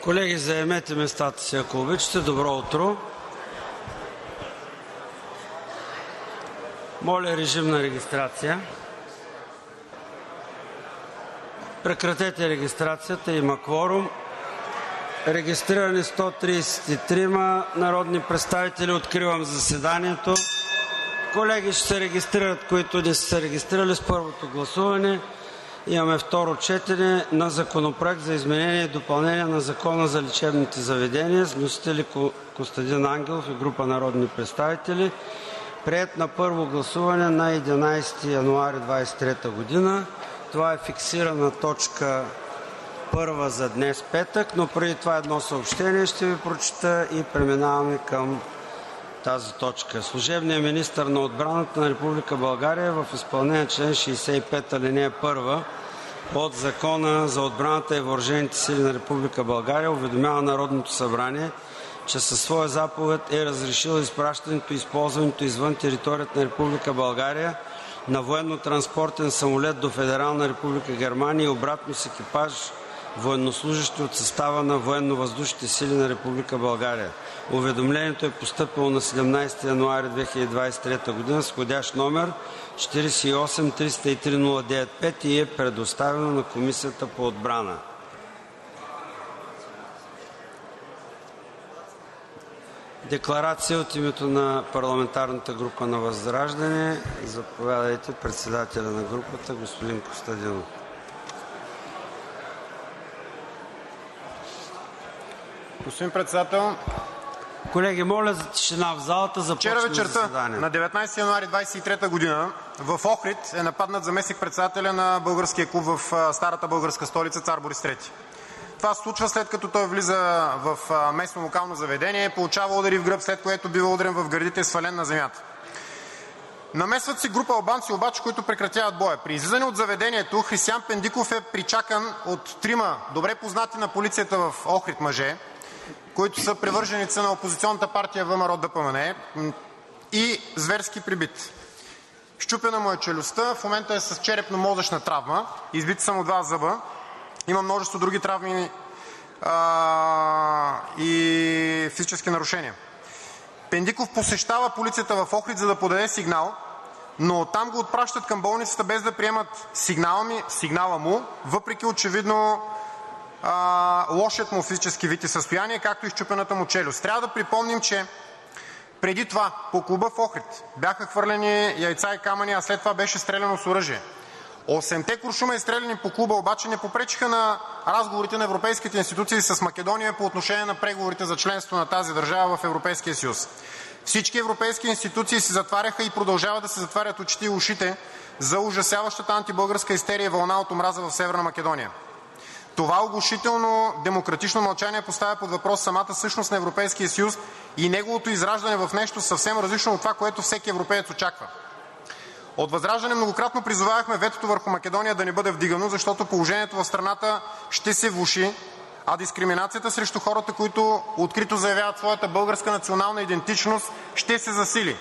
Колеги, заемете местата си, ако обичате. Добро утро. Моля, режим на регистрация. Прекратете регистрацията. Има кворум. Регистрирани 133 народни представители. Откривам заседанието. Колеги ще се регистрират, които не са се регистрирали с първото гласуване. Имаме второ четене на Законопроект за изменение и допълнение на Закона за лечебните заведения с вносители Костадин Ангелов и група народни представители. Приет на първо гласуване на 11 януари 2023 г. Това е фиксирана точка първа за днес, петък, но преди това едно съобщение ще ви прочета и преминаваме към тази точка. Служебният министър на отбраната на Република България в изпълнение на член 65, алинея 1 от Закона за отбраната и въоръжените сили на Република България уведомява Народното събрание, че със своя заповед е разрешил изпращането и използването извън територията на Република България на военно-транспортен самолет до Федерална република Германия и обратно с екипаж военнослужещи от състава на Военновъздушните сили на Република България. Уведомлението е постъпило на 17 януари 2023 г. с входящ номер 48-303-095 и е предоставено на Комисията по отбрана. Декларация от името на парламентарната група на ВЪЗРАЖДАНЕ. Заповядайте, председателя на групата, господин Костадинов. Господин председател, колеги, моля за тишина в залата. Започваме заседание. Вчера вечерта на 19 януари 2023 г. в Охрид е нападнат заместник-председателя на българския клуб в старата българска столица Цар Борис III. Това се случва след като той влиза в местно локално заведение, получава удари в гръб, след което бива ударен в гърдите и свален на земята. Намесват си група албанци обаче, които прекратяват боя. При излизане от заведението Християн Пендиков е причакан от трима добре познати на полицията в Охрид мъже, които са привърженици на опозиционната партия ВМРО-ДПМНЕ, и зверски прибит. Счупена му е челюстта, в момента е с черепно-мозъчна травма, избити са му 2 зъба, има множество други травми и физически нарушения. Пендиков посещава полицията в Охрид, за да подаде сигнал, но оттам го отпращат към болницата, без да приемат сигнала му, въпреки очевидно лошият му физически вид и състояние, както и счупената му челюст. Трябва да припомним, че преди това по клуба в Охрид бяха хвърлени яйца и камъни, а след това беше стреляно с оръжие. 8-те куршума, изстреляни по клуба, обаче не попречиха на разговорите на европейските институции с Македония по отношение на преговорите за членство на тази държава в Европейския съюз. Всички европейски институции си затваряха и продължават да се затварят очите и ушите за ужасяващата антибългарска истерия и вълна от омраза в Северна Македония. Това оглушително демократично мълчание поставя под въпрос самата същност на Европейския съюз и неговото израждане в нещо съвсем различно от това, което всеки европеец очаква. От ВЪЗРАЖДАНЕ многократно призовавахме ветото върху Македония да не бъде вдигано, защото положението в страната ще се влоши, а дискриминацията срещу хората, които открито заявяват своята българска национална идентичност, ще се засили.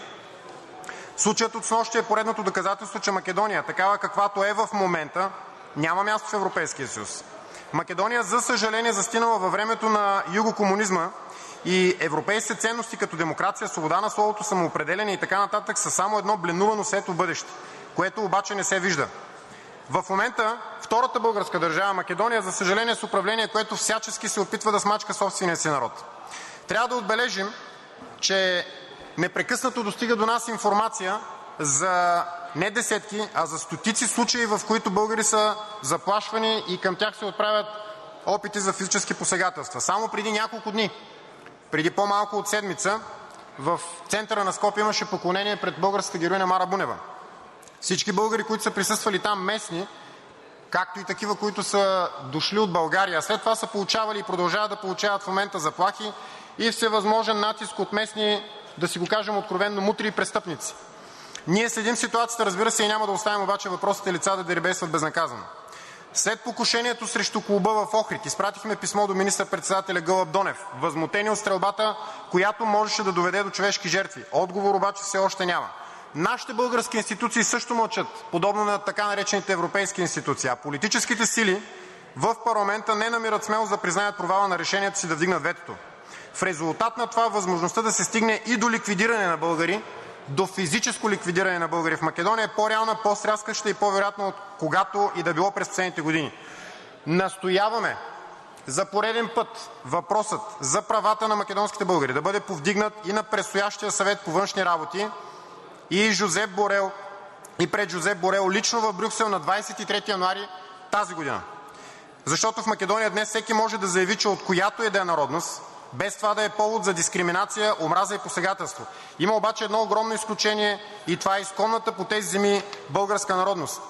Случаят от снощи е поредното доказателство, че Македония, такава каквато е в момента, няма място в Европейския съюз. Македония, за съжаление, застинала във времето на югокомунизма и европейските ценности като демокрация, свобода на словото, самоопределяне и така нататък са само едно бленувано светло бъдеще, което обаче не се вижда. В момента втората българска държава Македония, за съжаление, с управление, което всячески се опитва да смачка собствения си народ. Трябва да отбележим, че непрекъснато достига до нас информация за не десетки, а за стотици случаи, в които българи са заплашвани и към тях се отправят опити за физически посегателства. Само преди няколко дни, преди по-малко от седмица, в центъра на Скопие имаше поклонение пред българската героиня Мара Бунева. Всички българи, които са присъствали там, местни, както и такива, които са дошли от България, а след това са получавали и продължават да получават в момента заплахи и всевъзможен натиск от местни, да си го кажем откровенно, мутри и престъпници. Ние следим ситуацията, разбира се, и няма да оставим обаче въпросите лица да дерибействат безнаказано. След покушението срещу клуба в Охрид изпратихме писмо до министър-председателя Гълъб Донев, възмутени от стрелбата, която можеше да доведе до човешки жертви. Отговор обаче все още няма. Нашите български институции също мълчат, подобно на така наречените европейски институции, а политическите сили в парламента не намират смелост да признаят провала на решението си да вдигнат ветото. В резултат на това възможността да се стигне и до ликвидиране на българи, до физическо ликвидиране на българи в Македония е по-реална, по-стряскаща и по-вероятна от когато и да било през последните години. Настояваме за пореден път въпросът за правата на македонските българи да бъде повдигнат и на предстоящия Съвет по външни работи и пред Жозеп Борел лично в Брюксел на 23 януари тази година. Защото в Македония днес всеки може да заяви, че от която и да е народност, без това да е повод за дискриминация, омраза и посегателство. Има обаче едно огромно изключение и това е изконната по тези земи българска народност.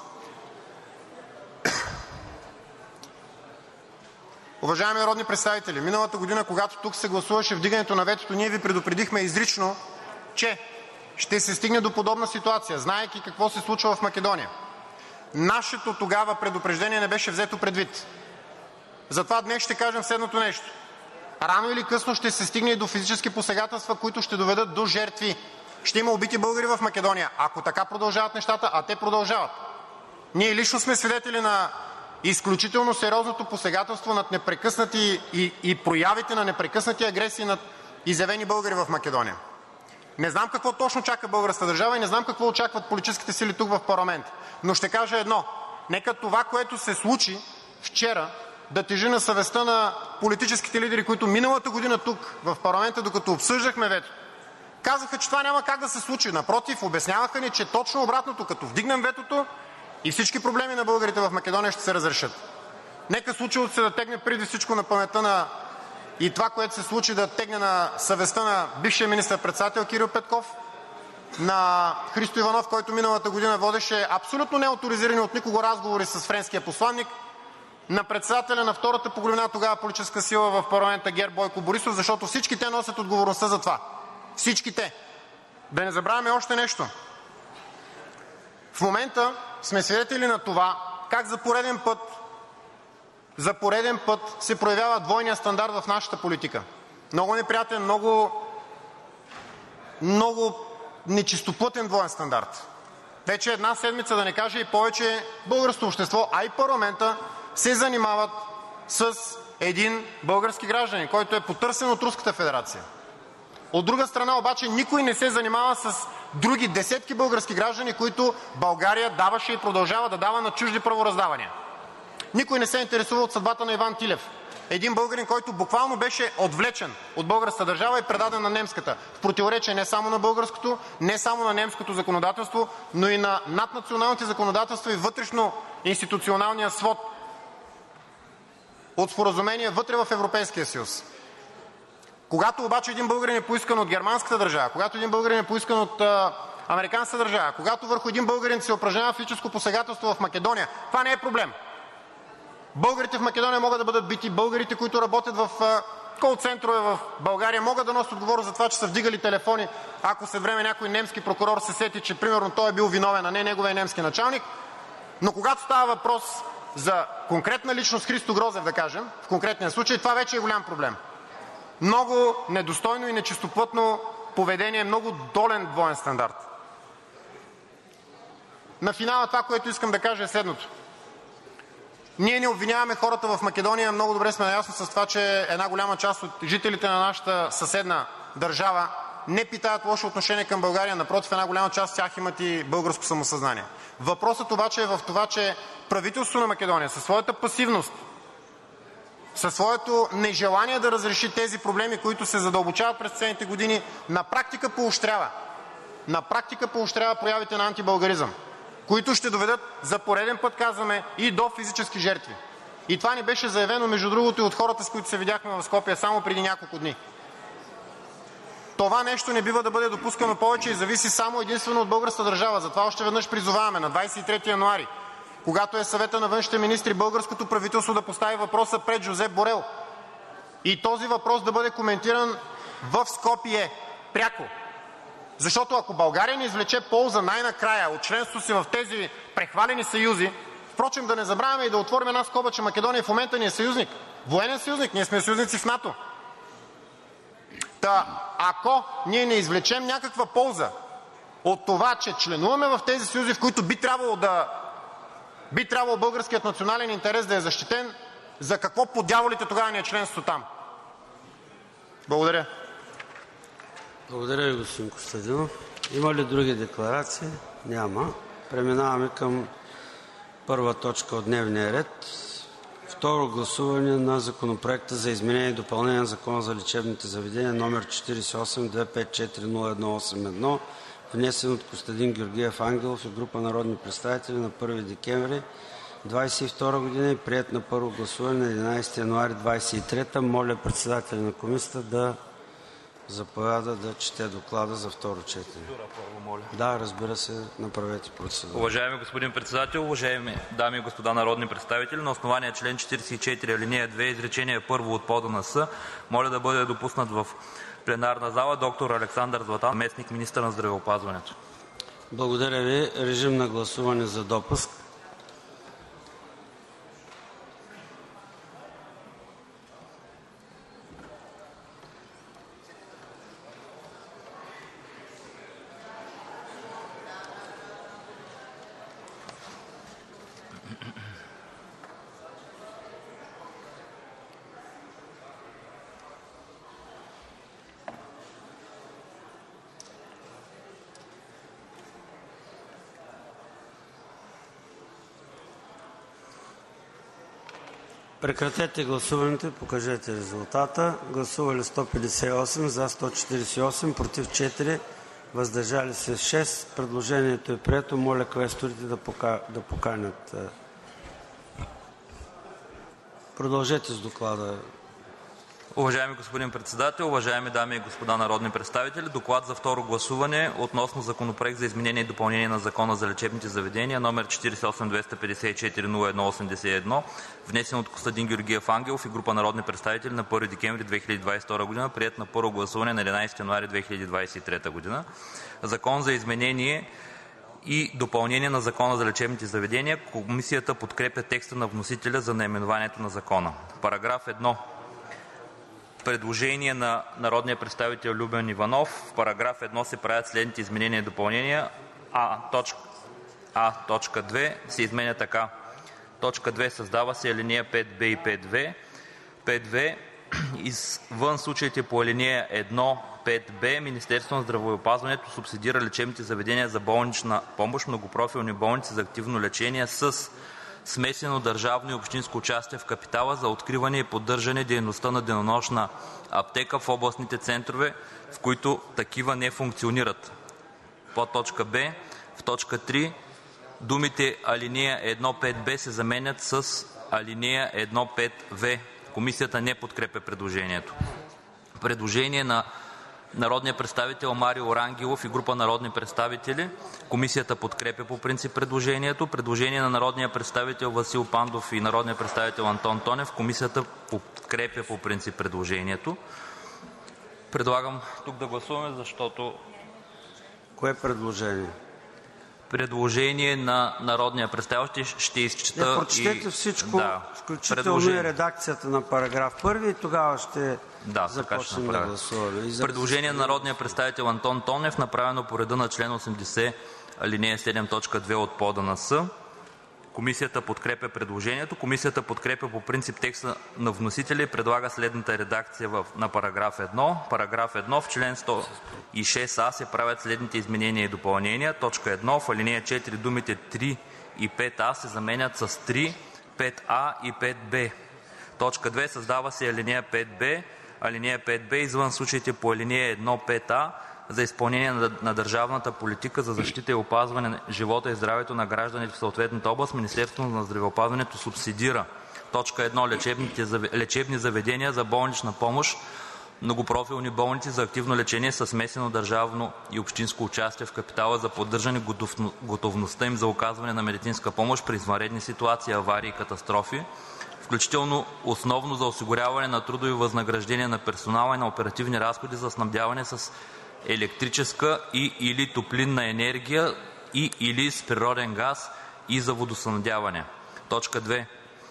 Уважаеми народни представители, миналата година, когато тук се гласуваше вдигането на ветото, ние ви предупредихме изрично, че ще се стигне до подобна ситуация, знаейки какво се случва в Македония. Нашето тогава предупреждение не беше взето предвид. Затова днес ще кажем следното нещо. Рано или късно ще се стигне и до физически посегателства, които ще доведат до жертви. Ще има убити българи в Македония, ако така продължават нещата, а те продължават. Ние лично сме свидетели на изключително сериозното посегателство над непрекъснати и проявите на непрекъснати агресии над изявени българи в Македония. Не знам какво точно чака българската държава и не знам какво очакват политическите сили тук в парламента, но ще кажа едно. Нека това, което се случи вчера, да тежи на съвестта на политическите лидери, които миналата година тук в парламента, докато обсъждахме ветото, казаха, че това няма как да се случи. Напротив, обясняваха ни, че точно обратното, като вдигнем ветото и всички проблеми на българите в Македония ще се разрешат. Нека случилото се да тегне преди всичко на паметта на и това, което се случи, да тегне на съвестта на бившия министър-председател Кирил Петков, на Христо Иванов, който миналата година водеше абсолютно неоторизирани от никого разговори с френския посланник, на председателя на втората по големина тогава политическа сила в парламента ГЕРБ Бойко Борисов, защото всички те носят отговорността за това. Всички те. Да не забравяме още нещо. В момента сме свидетели на това как за пореден път се проявява двойният стандарт в нашата политика. Много неприятен, много нечистоплътен двоен стандарт. Вече една седмица, да не кажа и повече, българското общество, а и парламента се занимават с един български гражданин, който е потърсен от Руската федерация. От друга страна обаче никой не се занимава с други десетки български граждани, които България даваше и продължава да дава на чужди правораздавания. Никой не се интересува от съдбата на Иван Тилев, един българин, който буквално беше отвлечен от българската държава и предаден на немската, в противоречие не само на българското, не само на немското законодателство, но и на наднационалните законодателства и вътрешно-институционалния свод от споразумения вътре в Европейския съюз. Когато обаче един българин е поискан от германската държава, когато един българин е поискан от американската държава, когато върху един българин се упражнява физическо посегателство в Македония, това не е проблем. Българите в Македония могат да бъдат бити, българите, които работят в кол-центрове в България, могат да носят отговорност за това, че са вдигали телефони, ако след време някой немски прокурор се сети, че примерно той е бил виновен, а не неговия немски началник. Но когато става въпрос за конкретна личност, Христо Грозев, да кажем, в конкретния случай, това вече е голям проблем. Много недостойно и нечистоплътно поведение, много долен двоен стандарт. На финала това, което искам да кажа, е следното. Ние не обвиняваме хората в Македония, много добре сме наясно с това, че една голяма част от жителите на нашата съседна държава не питаят лошо отношение към България, напротив, една голяма част от тях имат и българско самосъзнание. Въпросът обаче е в това, че правителството на Македония със своята пасивност, със своето нежелание да разреши тези проблеми, които се задълбочават през последните години, на практика поощрява проявите на антибългаризъм, които ще доведат, за пореден път казваме, и до физически жертви. И това ни беше заявено, между другото, и от хората, с които се видяхме в Скопие само преди няколко дни. Това нещо не бива да бъде допускано повече и зависи само единствено от българската държава. Затова още веднъж призоваваме на 23 януари, когато е Съвета на външните министри, българското правителство да постави въпроса пред Жозеп Борел и този въпрос да бъде коментиран в Скопие пряко. Защото ако България не извлече полза най-накрая от членството си в тези прехвалени съюзи, впрочем да не забравяме и да отворим една скоба, че Македония в момента ни е съюзник, военен съюзник, ние сме съюзници в НАТО. Та ако ние не извлечем някаква полза от това, че членуваме в тези съюзи, в които би трябвало българският национален интерес да е защитен, За какво по дяволите тогава ни е членството там? Благодаря. Благодаря ви, господин Костадинов. Има ли други декларации? Няма. Преминаваме към първа точка от дневния ред. Второ гласуване на Законопроекта за изменение и допълнение на Закона за лечебните заведения, № 48-254-01-81, внесен от Костадин Георгиев Ангелов и група народни представители на 1 декември 2022 г. и приет на първо гласуване на 11 януари 2023 г. Моля председателя на комисията да заповяда да чете доклада за второ четене. Да, разбира се, направете процедура. Уважаеми господин председател, уважаеми дами и господа народни представители, на основание член 44, алинея 2, изречение първо от ПОДНС, моля да бъде допуснат в пленарна зала доктор Александър Златанов, заместник-министър на здравеопазването. Благодаря ви. Режим на гласуване за допуск. Прекратете гласуването и покажете резултата. Гласували 158, за 148, против 4, въздържали се 6. Предложението е прието. Моля квесторите да поканят. Продължете с доклада. Уважаеми господин председател, уважаеми дами и господа народни представители! Доклад за второ гласуване относно Законопроект за изменение и допълнение на Закона за лечебните заведения, № 48-254-01-81, внесен от Костадин Георгиев Ангелов и група народни представители на 1 декември 2022 г., приет на първо гласуване на 11 януари 2023 г. Закон за изменение и допълнение на Закона за лечебните заведения. Комисията подкрепя текста на вносителя за наименованието на закона. Параграф 1. Предложение на народния представител Любен Иванов. В параграф 1 се правят следните изменения и допълнения. Точка 2 се изменя така: Точка 2. Създава се алинея 5б и 5в. 5в. Извън случаите по алинея 1, 5б, Министерството на здравеопазването субсидира лечебните заведения за болнична помощ, многопрофилни болници за активно лечение с смесено държавно и общинско участие в капитала за откриване и поддържане дейността на денонощна аптека в областните центрове, в които такива не функционират. Подточка Б. В точка 3 думите алинея 1.5б се заменят с алинея 1.5в. Комисията не подкрепя предложението. Предложение на народния представител Марио Рангелов и група народни представители. Комисията подкрепя по принцип предложението. Предложение на народния представител Васил Пандов и народния представител Антон Тонев. Комисията подкрепя по принцип предложението. Предлагам тук да гласуваме, защото... Кое предложение? Предложение на народния представител. Ще изчета прочетете всичко, включително и редакцията на параграф 1 и тогава ще започнем да гласуваме. Предложение на народния представител Антон Тонев, направено по реда на член 80, алинея 7, точка 2 от ПОДНС. Комисията подкрепя предложението. Комисията подкрепя по принцип текста на вносителя и предлага следната редакция на параграф 1. Параграф 1. В член 106а се правят следните изменения и допълнения. Точка 1. В алинея 4 думите 3 и 5а се заменят с 3, 5а и 5б. Точка 2. Създава се алинея 5б. Алинея 5б. Извън случаите по алинея 1, 5а, за изпълнение на държавната политика за защита и опазване на живота и здравето на гражданите в съответната област, Министерството на здравеопазването субсидира: Точка 1. Лечебни заведения за болнична помощ, многопрофилни болници за активно лечение със смесено държавно и общинско участие в капитала за поддържане готовността им за оказване на медицинска помощ при извънредни ситуации, аварии и катастрофи, включително основно за осигуряване на трудови възнаграждения на персонала и на оперативни разходи за снабдяване с електрическа и/или топлинна енергия и/или с природен газ и за водоснабдяване. Точка 2.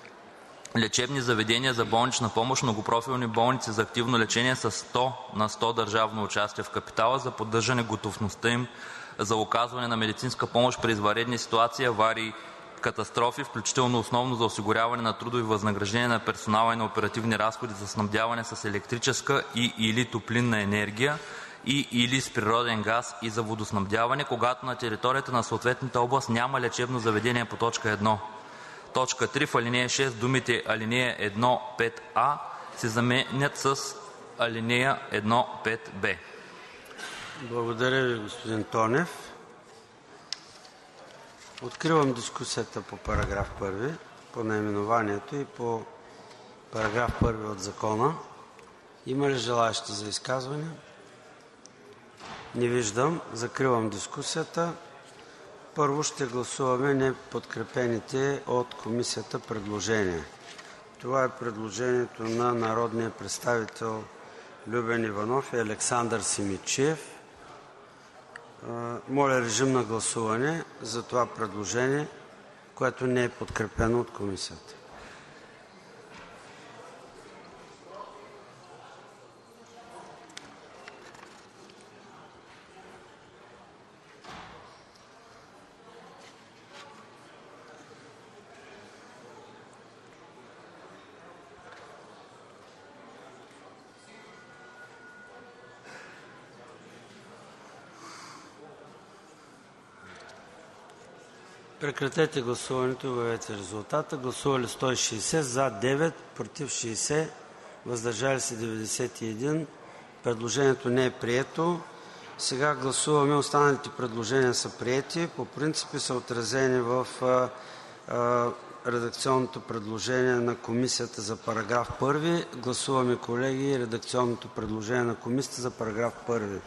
Лечебни заведения за болнична помощ, многопрофилни болници за активно лечение с 100 на 100 държавно участие в капитала за поддържане готовността им за оказване на медицинска помощ при извънредни ситуации, аварии катастрофи, включително основно за осигуряване на трудови възнаграждения на персонала и на оперативни разходи за снабдяване с електрическа и/или топлинна енергия и/или с природен газ и за водоснабдяване, когато на територията на съответната област няма лечебно заведение по т. 1. 3. В ал. 6 думите „ал. 1 5а“ се заменят с „ал. 1 5б“. Благодаря ви, господин Тонев. Откривам дискусията по параграф 1, по наименованието и по параграф 1 от Закона. Има ли желаещи за изказване? Не виждам. Закривам дискусията. Първо ще гласуваме неподкрепените от Комисията предложения. Това е предложението на народния представител Любен Иванов и Александър Симидчиев. Моля, режим на гласуване за това предложение, което не е подкрепено от Комисията. Прекратете гласуването и обявете резултата. Гласували 160, за 9, против 60, въздържали се 91. Предложението не е прието. Сега гласуваме. Останалите предложения са приети. По принципи са отразени в редакционното предложение на Комисията за параграф 1. Гласуваме, колеги, редакционното предложение на Комисията за параграф 1.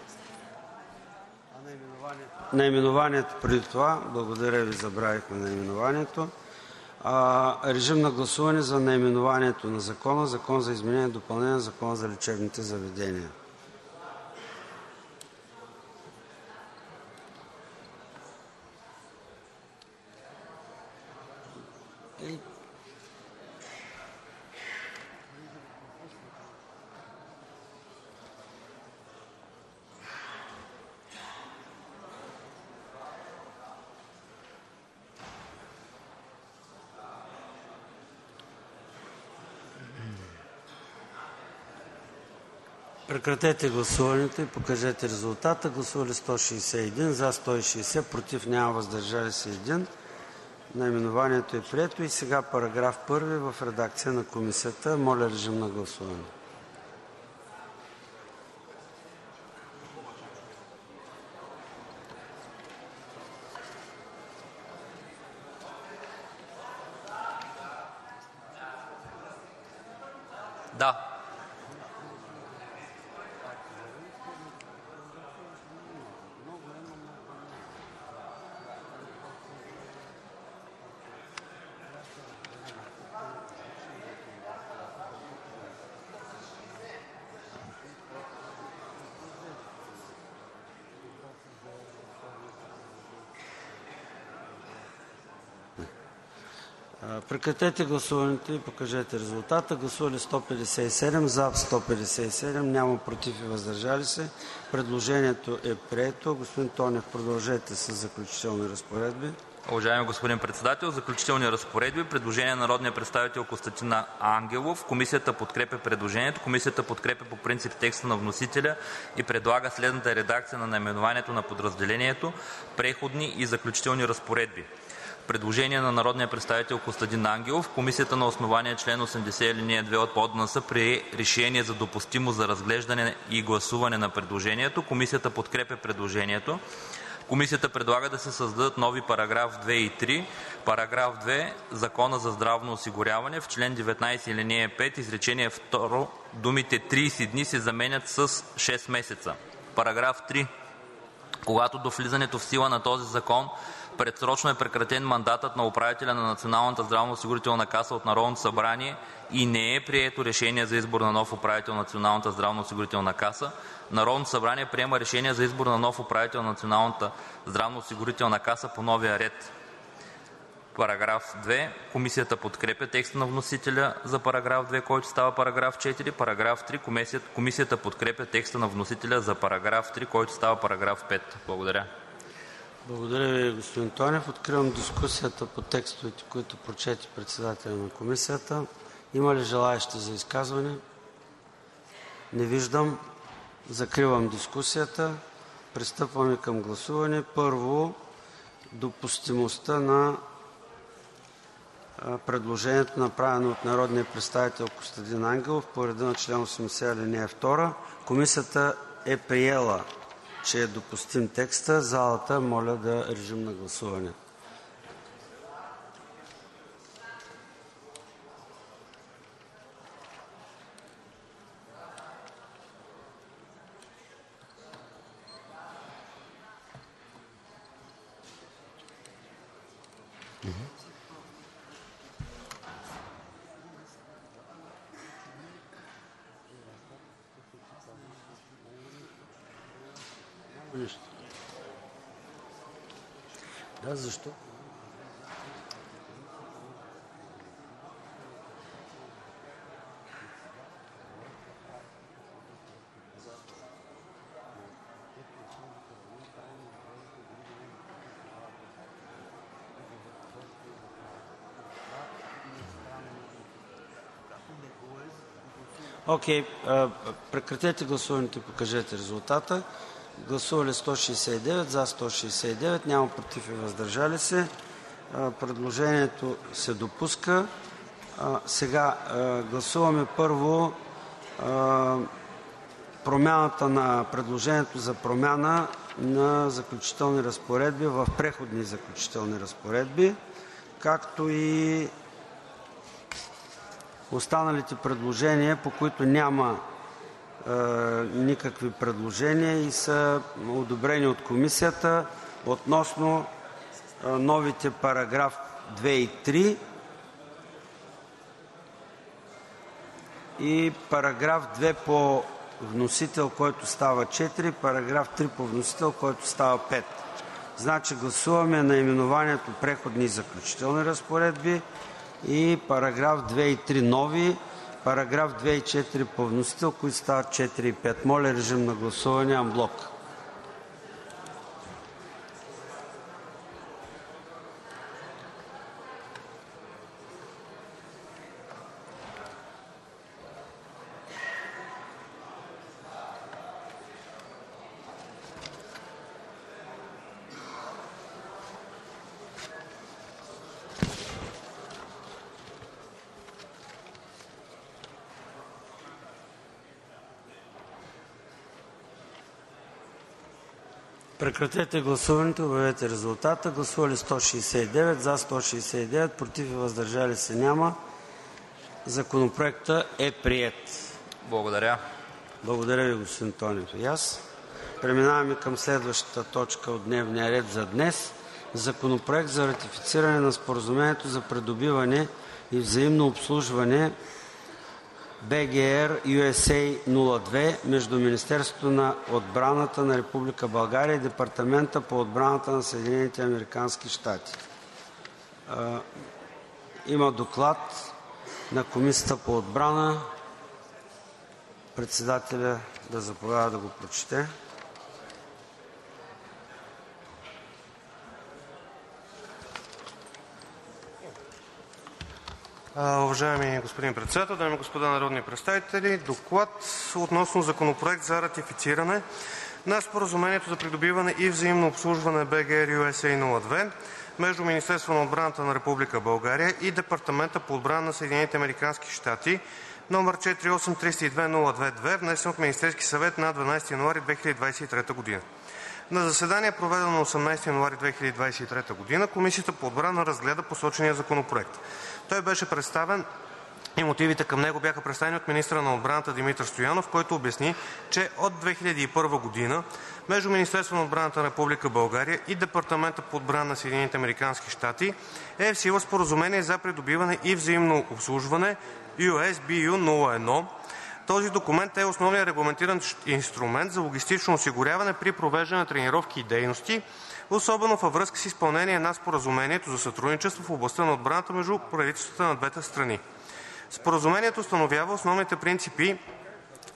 Наименованието преди това. Благодаря ви, забравихме наименованието. Режим на гласуване за наименованието на Закона. Закон за изменение и допълнение на Закона за лечебните заведения. Прекратете гласуването и покажете резултата. Гласували 161, за 160, против няма, въздържали се 1. Наименованието е прието. И сега параграф 1 в редакция на Комисията. Моля, режим на гласуване. Да. Прекратете гласуването и покажете резултата. Гласували 157, за 157, няма против и въздържали се. Предложението е прието. Господин Тонев, продължете с заключителни разпоредби. Уважаеми господин Председател, заключителни разпоредби. Предложение на народния представител Костадин Ангелов. Комисията подкрепя предложението. Комисията подкрепя по принцип текста на вносителя и предлага следната редакция на наименованието на подразделението: Преходни и заключителни разпоредби. Предложение на народния представител Костадин Ангелов. Комисията на основание член 80, ал. 2 от ПОДНС прие решение за допустимост за разглеждане и гласуване на предложението. Комисията подкрепя предложението. Комисията предлага да се създадат нови параграф 2 и 3. Параграф 2. Закона за здравно осигуряване. В чл. 19, ал. 5, изречение 2, думите „30 дни“ се заменят с „6 месеца“. Параграф 3. Когато до влизането в сила на този закон предсрочно е прекратен мандатът на управителя на Националната здравноосигурителна каса от Народното събрание и не е прието решение за избор на нов управител на Националната здравноосигурителна каса, Народното събрание приема решение за избор на нов управител на Националната здравноосигурителна каса по новия ред. Параграф 2. Комисията подкрепя текста на вносителя за параграф 2, който става параграф 4. Параграф 3. Комисията подкрепя текста на вносителя за параграф 3, който става параграф 5. Благодаря. Благодаря ви, господин Тонев. Откривам дискусията по текстовете, които прочете председателя на комисията. Има ли желаещи за изказване? Не виждам. Закривам дискусията. Пристъпваме към гласуване. Първо, допустимостта на предложението, направено от народния представител Костадин Ангелов по реда на чл. 80, ал. 2. Комисията е приела, че е допустим текста. Залата, моля да режим на гласуване. Да, защо? Окей, прекратете гласуването и покажете резултата. Гласували 169, за 169, няма против и въздържали се. Предложението се допуска. Сега гласуваме първо промяната на предложението за промяна на заключителни разпоредби в преходни и заключителни разпоредби, както и останалите предложения, по които няма никакви предложения и са одобрени от комисията, относно новите параграф 2 и 3 и параграф 2 по вносител, който става 4, параграф 3 по вносител, който става 5. Значи гласуваме наименованието Преходни и заключителни разпоредби и параграф 2 и 3 нови, параграф 2 и 4 по вносител, които стават 4 и 5. Моля, режим на гласуване анблок. Прекратете гласуването, обявете резултата. Гласували 169, за 169, против и въздържали се няма. Законопроектът е приет. Благодаря. Благодаря ви, господин Тонев. И аз. Преминаваме към следващата точка от дневния ред за днес. Законопроект за ратифициране на Споразумението за придобиване и взаимно обслужване BGR-USA-02 между Министерството на отбраната на Република България и Департамента по отбраната на Съединените американски щати. Има доклад на Комисията по отбрана. Председателя да заповяда да го прочете. Уважаеми господин Председател, дами и господа народни представители! Доклад относно Законопроект за ратифициране на Споразумението за придобиване и взаимно обслужване BGR-USA-02 между Министерството на отбраната на Република България и Департамента по отбрана на Съединените американски щати, № 48-302-02-2, внесен от Министерския съвет на 12 януари 2023 г. На заседание, проведено на 18 януари 2023 г., Комисията по отбрана разгледа посочения законопроект. Той беше представен и мотивите към него бяха представени от министъра на отбраната Димитър Стоянов, който обясни, че от 2001 г. между Министерството на отбраната на Република България и Департамента по отбрана на Съединените американски щати е в сила Споразумение за придобиване и взаимно обслужване US-BU-01. Този документ е основният регламентиран инструмент за логистично осигуряване при провеждане на тренировки и дейности, особено във връзка с изпълнение на Споразумението за сътрудничество в областта на отбраната между правителствата на двете страни. Споразумението установява основните принципи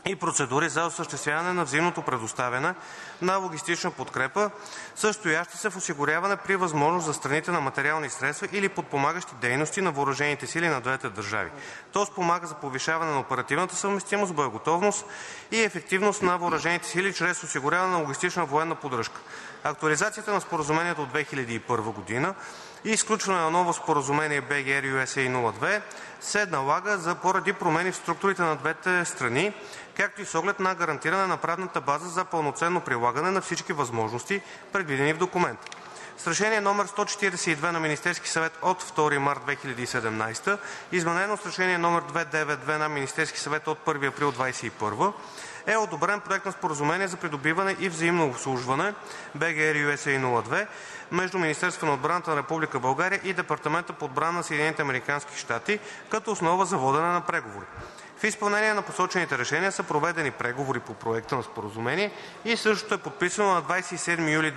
и процедури за осъществяване на взаимното предоставяне на логистична подкрепа, състояща се в осигуряване при възможност за страните на материални средства или подпомагащи дейности на въоръжените сили на двете държави. То спомага за повишаване на оперативната съвместимост, боеготовност и ефективност на въоръжените сили чрез осигуряване на логистична военна поддръжка. Актуализацията на споразумението от 2001 г. и изключване на ново споразумение BG-USA-02 се налага поради промени в структурите на двете страни, както и с оглед на гарантиране на правната база за пълноценно прилагане на всички възможности, предвидени в документа. С Решение № 142 на Министерския съвет от 2 март 2017, изменено с Решение № 292 на Министерския съвет от 1 април 2021, е одобрен проект на споразумение за придобиване и взаимно обслужване BG-USA-02 между Министерството на отбраната на Република България и Департамента по отбрана на Съединените американски щати като основа за водене на преговори. В изпълнение на посочените решения са проведени преговори по проекта на споразумение и същото е подписано на 27 юли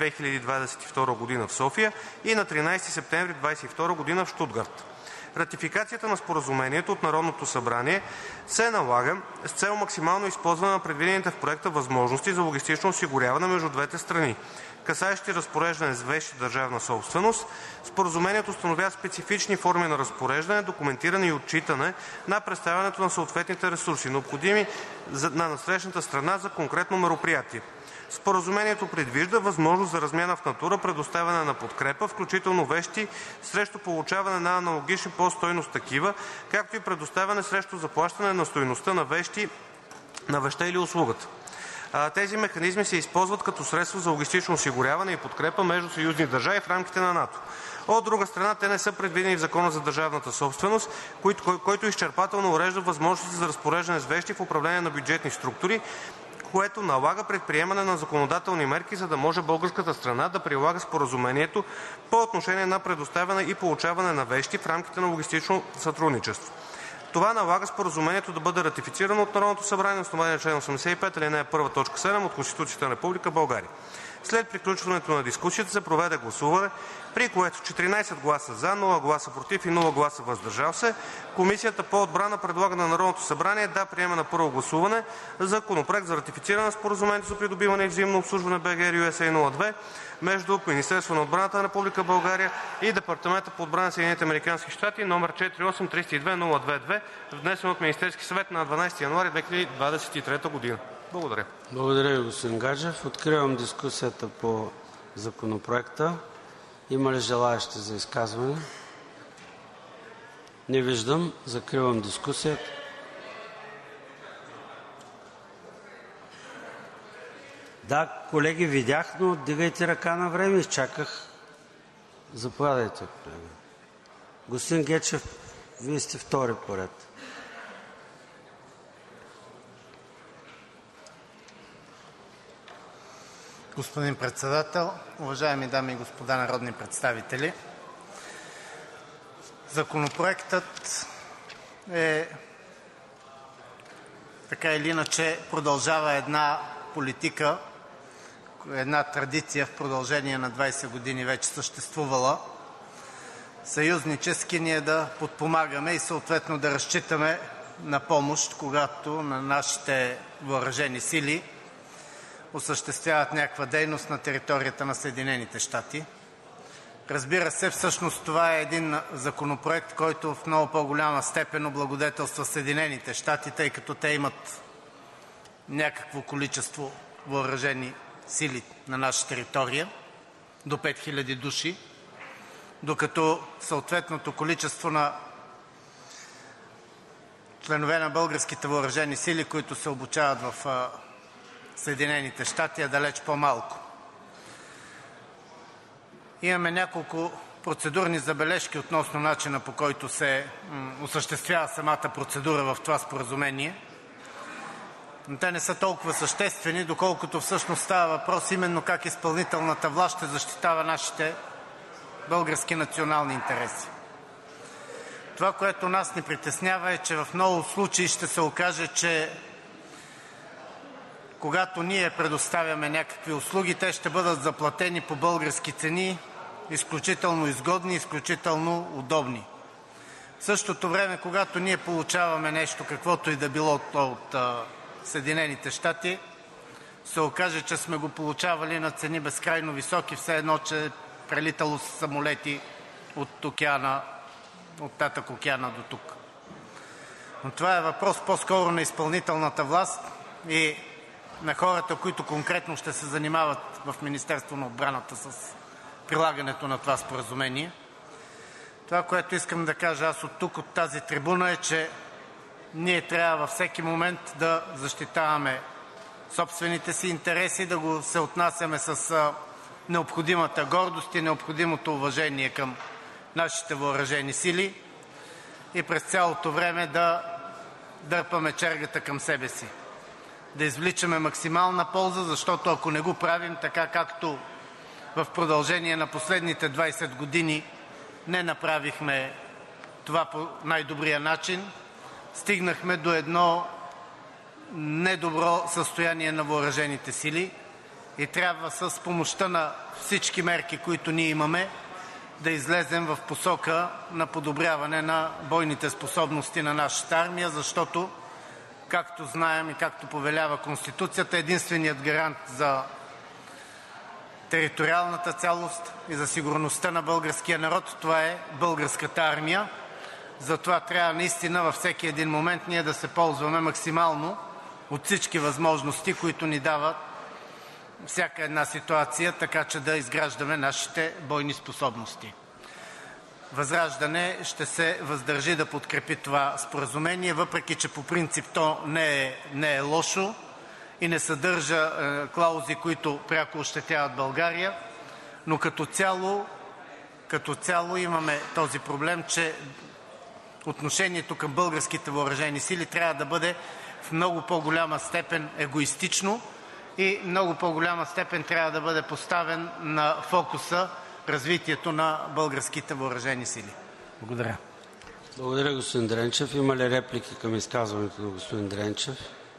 2022 г. в София и на 13 септември 2022 г. в Щутгарт. Ратификацията на споразумението от Народното събрание се налага с цел максимално използване на предвидените в проекта възможности за логистично осигуряване между двете страни, касаещи разпореждане с вещи държавна собственост. Споразумението установява специфични форми на разпореждане, документиране и отчитане на представянето на съответните ресурси, необходими на насрещната страна за конкретно мероприятие. Споразумението предвижда възможност за размяна в натура, предоставяне на подкрепа, включително вещи, срещу получаване на аналогични по стойност такива, както и предоставяне срещу заплащане на стойността на вещта или услугата. Тези механизми се използват като средство за логистично осигуряване и подкрепа между съюзни държави в рамките на НАТО. От друга страна, те не са предвидени в Закона за държавната собственост, който изчерпателно урежда възможности за разпореждане с вещи в управление на бюджетни структури, което налага предприемане на законодателни мерки, за да може българската страна да прилага споразумението по отношение на предоставяне и получаване на вещи в рамките на логистично сътрудничество. Това налага споразумението да бъде ратифицирано от Народното събрание на основание член 85, ал. 1, т. 7 от Конституцията на Република България. След приключването на дискусията се проведе гласуване, при което 14 гласа „за“, 0 гласа „против“ и 0 гласа „въздържал се“ Комисията по отбрана предлага на Народното събрание да приеме на първо гласуване Законопроект за ратифициране на Споразумението за придобиване и взаимно обслужване BG-USA-02 между Министерството на отбраната на Република България и Департамента по отбрана на Съединените американски щати, № 48-302-02-2, внесен от Министерския съвет на 12 януари 2023 г. Благодаря. Благодаря Ви, господин Гаджев. Откривам дискусията по Законопроекта. Има ли желаещи за изказване? Не виждам. Закривам дискусията. Да, колеги, видях, но вдигайте ръка навреме, изчаках. Заповядайте, колега. Господин Гечев, Вие сте втори поред. Господин Председател, уважаеми дами и господа народни представители! Законопроектът така или иначе продължава една политика, една традиция в продължение на 20 години вече съществувала, съюзнически ние да подпомагаме и съответно да разчитаме на помощ, когато на нашите въоръжени сили осъществяват някаква дейност на територията на Съединените щати. Разбира се, всъщност това е един законопроект, който в много по-голяма степен облагодетелства Съединените щати, тъй като те имат някакво количество въоръжени сили на наша територия – до 5000 души, докато съответното количество на членове на българските въоръжени сили, които се обучават в Съединените щати, е далеч по-малко. Имаме няколко процедурни забележки относно начина, по който се осъществява самата процедура в това споразумение, но те не са толкова съществени, доколкото всъщност става въпрос именно как изпълнителната власт ще защитава нашите български национални интереси. Това, което нас ни притеснява, е, че в много случаи ще се окаже, че когато ние предоставяме някакви услуги, те ще бъдат заплатени по български цени, изключително изгодни, изключително удобни. В същото време, когато ние получаваме нещо, каквото и да било от Съединените щати, се окаже, че сме го получавали на цени безкрайно високи, все едно, че е прелитало с самолети от океана, от татък океана до тук. Но това е въпрос по-скоро на изпълнителната власт и на хората, които конкретно ще се занимават в Министерството на отбраната с прилагането на това споразумение. Това, което искам да кажа аз от тук, от тази трибуна, е, че ние трябва във всеки момент да защитаваме собствените си интереси, да се отнасяме с необходимата гордост и необходимото уважение към нашите въоръжени сили и през цялото време да дърпаме чергата към себе си. Да извличаме максимална полза, защото ако не го правим така, както в продължение на последните 20 години не направихме това по най-добрия начин, стигнахме до едно недобро състояние на въоръжените сили и трябва с помощта на всички мерки, които ние имаме, да излезем в посока на подобряване на бойните способности на нашата армия, защото, както знаем и както повелява Конституцията, единственият гарант за териториалната цялост и за сигурността на българския народ, това е Българската армия. Затова трябва наистина във всеки един момент ние да се ползваме максимално от всички възможности, които ни дават всяка една ситуация, така че да изграждаме нашите бойни способности. ВЪЗРАЖДАНЕ ще се въздържи да подкрепи това споразумение, въпреки че по принцип то не е лошо и не съдържа клаузи, които пряко ощетяват България, но като цяло имаме този проблем, че отношението към българските въоръжени сили трябва да бъде в много по-голяма степен егоистично и много по-голяма степен трябва да бъде поставен на фокуса развитието на българските въоръжени сили. Благодаря. Благодаря, господин Дренчев. Има ли реплики към изказването на господин Дренчев?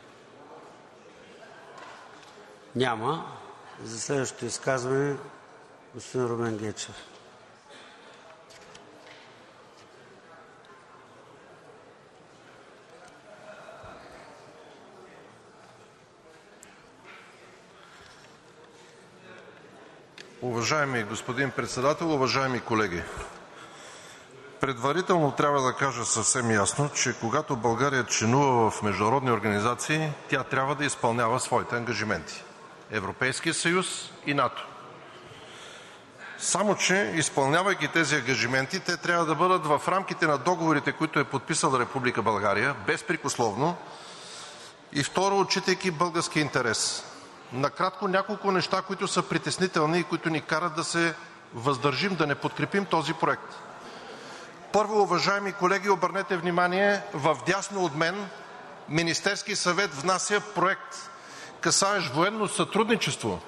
Няма. За следващото изказване господин Румен Гечев. Уважаеми господин Председател, уважаеми колеги! Предварително трябва да кажа съвсем ясно, че когато България членува в международни организации, тя трябва да изпълнява своите ангажименти – Европейския съюз и НАТО. Само че, изпълнявайки тези ангажименти, те трябва да бъдат в рамките на договорите, които е подписала Република България, безпрекословно, и второ, отчитайки българския интерес. Накратко няколко неща, които са притеснителни и които ни карат да се въздържим, да не подкрепим този проект. Първо, уважаеми колеги, обърнете внимание, вдясно от мен Министерският съвет внася проект, касаещ военно сътрудничество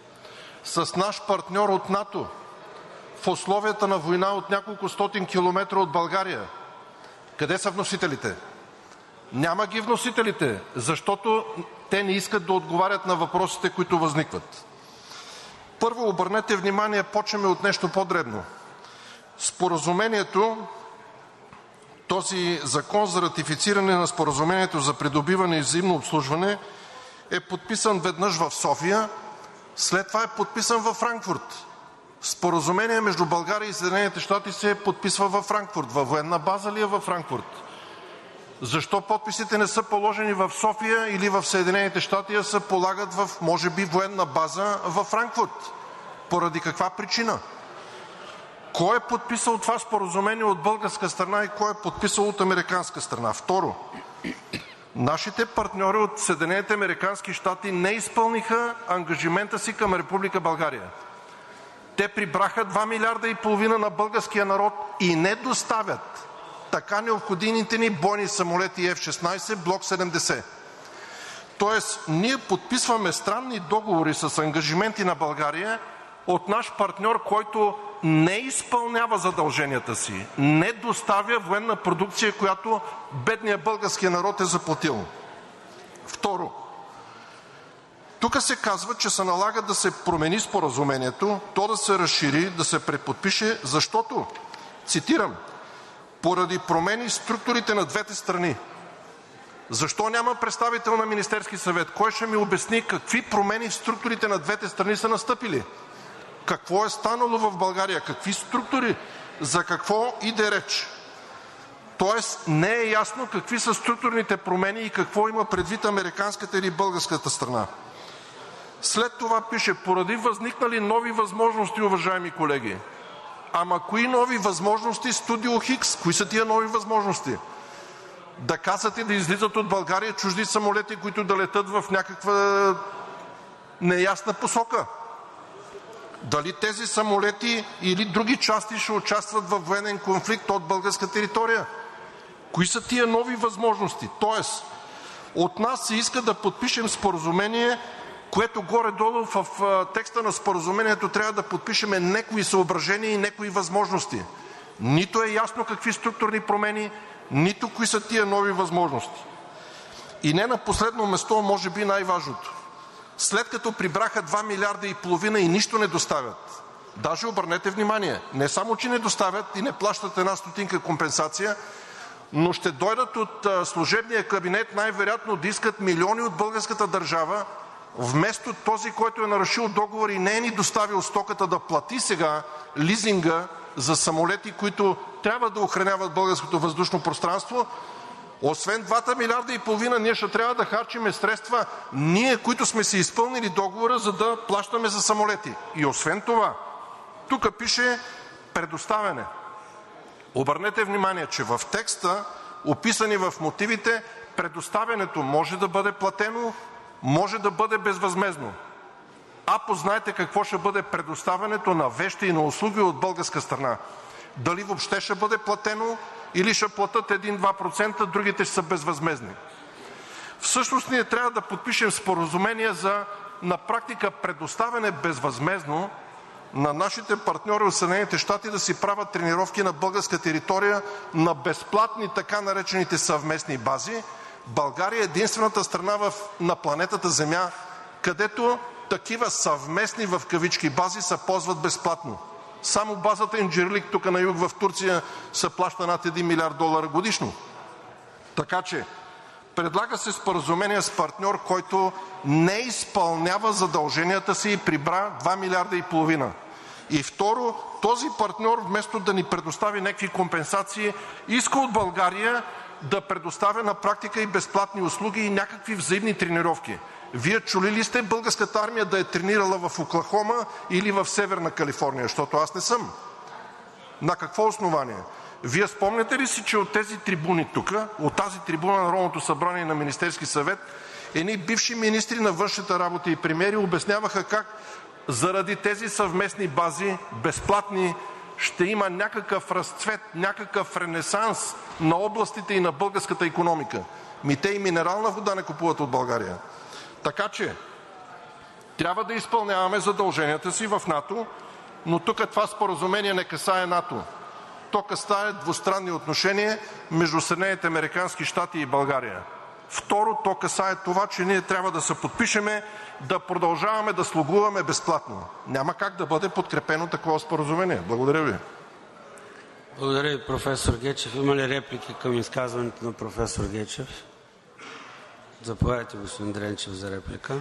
с наш партньор от НАТО в условията на война от няколко стотин километра от България. Къде са вносителите? Няма ги вносителите, защото те не искат да отговарят на въпросите, които възникват. Първо, обърнете внимание, почваме от нещо по-дребно. Споразумението, този закон за ратифициране на споразумението за придобиване и взаимно обслужване е подписан веднъж в София, след това е подписан във Франкфурт. Споразумение между България и Съединените щати се подписва във Франкфурт. Във военна база ли е във Франкфурт? Защо подписите не са положени в София или в Съединените щати, а се полагат в, може би, военна база във Франкфурт? Поради каква причина? Кой е подписал това споразумение от българска страна и кой е подписал от американска страна? Второ, нашите партньори от Съединените американски щати не изпълниха ангажимента си към Република България. Те прибраха 2,5 милиарда на българския народ и не доставят така необходимите ни бойни самолети F-16 Block 70. Тоест, ние подписваме странни договори с ангажименти на България от наш партньор, който не изпълнява задълженията си, не доставя военна продукция, която бедният български народ е заплатил. Второ, тук се казва, че се налага да се промени споразумението, то да се разшири, да се преподпише, защото, цитирам, поради промени в структурите на двете страни. Защо няма представител на Министерския съвет? Кой ще ми обясни какви промени в структурите на двете страни са настъпили? Какво е станало в България? Какви структури? За какво иде реч? Тоест не е ясно какви са структурните промени и какво има предвид американската или българската страна. След това пише: поради възникнали нови възможности, уважаеми колеги. Ама кои нови възможности? Студио Хикс. Кои са тия нови възможности? Да казвате да излизат от България чужди самолети, които да летат в някаква неясна посока. Дали тези самолети или други части ще участват във военен конфликт от българска територия? Кои са тия нови възможности? Тоест, от нас се иска да подпишем споразумение, което горе-долу в текста на споразумението трябва да подпишем някои съображения и някои възможности. Нито е ясно какви структурни промени, нито кои са тия нови възможности. И не на последно място, може би най-важното. След като прибраха 2,5 милиарда и нищо не доставят, даже обърнете внимание, не само че не доставят и не плащат една стотинка компенсация, но ще дойдат от служебния кабинет най-вероятно да искат милиони от българската държава, вместо този, който е нарушил договор и не е ни доставил стоката, да плати сега лизинга за самолети, които трябва да охраняват българското въздушно пространство. Освен 2,5 милиарда, ние ще трябва да харчим средства, ние, които сме си изпълнили договора, за да плащаме за самолети. И освен това, тук пише предоставяне. Обърнете внимание, че в текста, описани в мотивите, предоставянето може да бъде платено, може да бъде безвъзмездно. А познайте какво ще бъде предоставянето на вещи и на услуги от българска страна. Дали въобще ще бъде платено, или ще платят 1-2%, другите ще са безвъзмездни. Всъщност ние трябва да подпишем споразумение за на практика предоставяне безвъзмездно на нашите партньори от Съединените щати да си правят тренировки на българска територия на безплатни така наречените съвместни бази. България е единствената страна на планетата Земя, където такива съвместни в кавички бази се ползват безплатно. Само базата Инджирлик тук на юг в Турция се плаща над $1 милиард годишно. Така че предлага се споразумение с партньор, който не изпълнява задълженията си и прибра 2,5 милиарда. И второ, този партньор вместо да ни предостави някакви компенсации, иска от България да предоставя на практика и безплатни услуги и някакви взаимни тренировки. Вие чули ли сте българската армия да е тренирала в Оклахома или в Северна Калифорния? Защото аз не съм. На какво основание? Вие спомняте ли си, че от тези трибуни тук, от тази трибуна на Народното събрание и на Министерски съвет, едни бивши министри на външните работи и премиери обясняваха как заради тези съвместни бази, безплатни, ще има някакъв разцвет, някакъв ренесанс на областите и на българската икономика. Те и минерална вода не купуват от България. Така че трябва да изпълняваме задълженията си в НАТО, но тук това споразумение не касае НАТО. То касае двустранни отношения между Съединените американски щати и България. Второ, то касае това, че ние трябва да се подпишеме да продължаваме да слугуваме безплатно. Няма как да бъде подкрепено такова споразумение. Благодаря ви. Благодаря ви, професор Гечев. Има ли реплики към изказването на професор Гечев? Заповядайте, господин Дренчев, за реплика.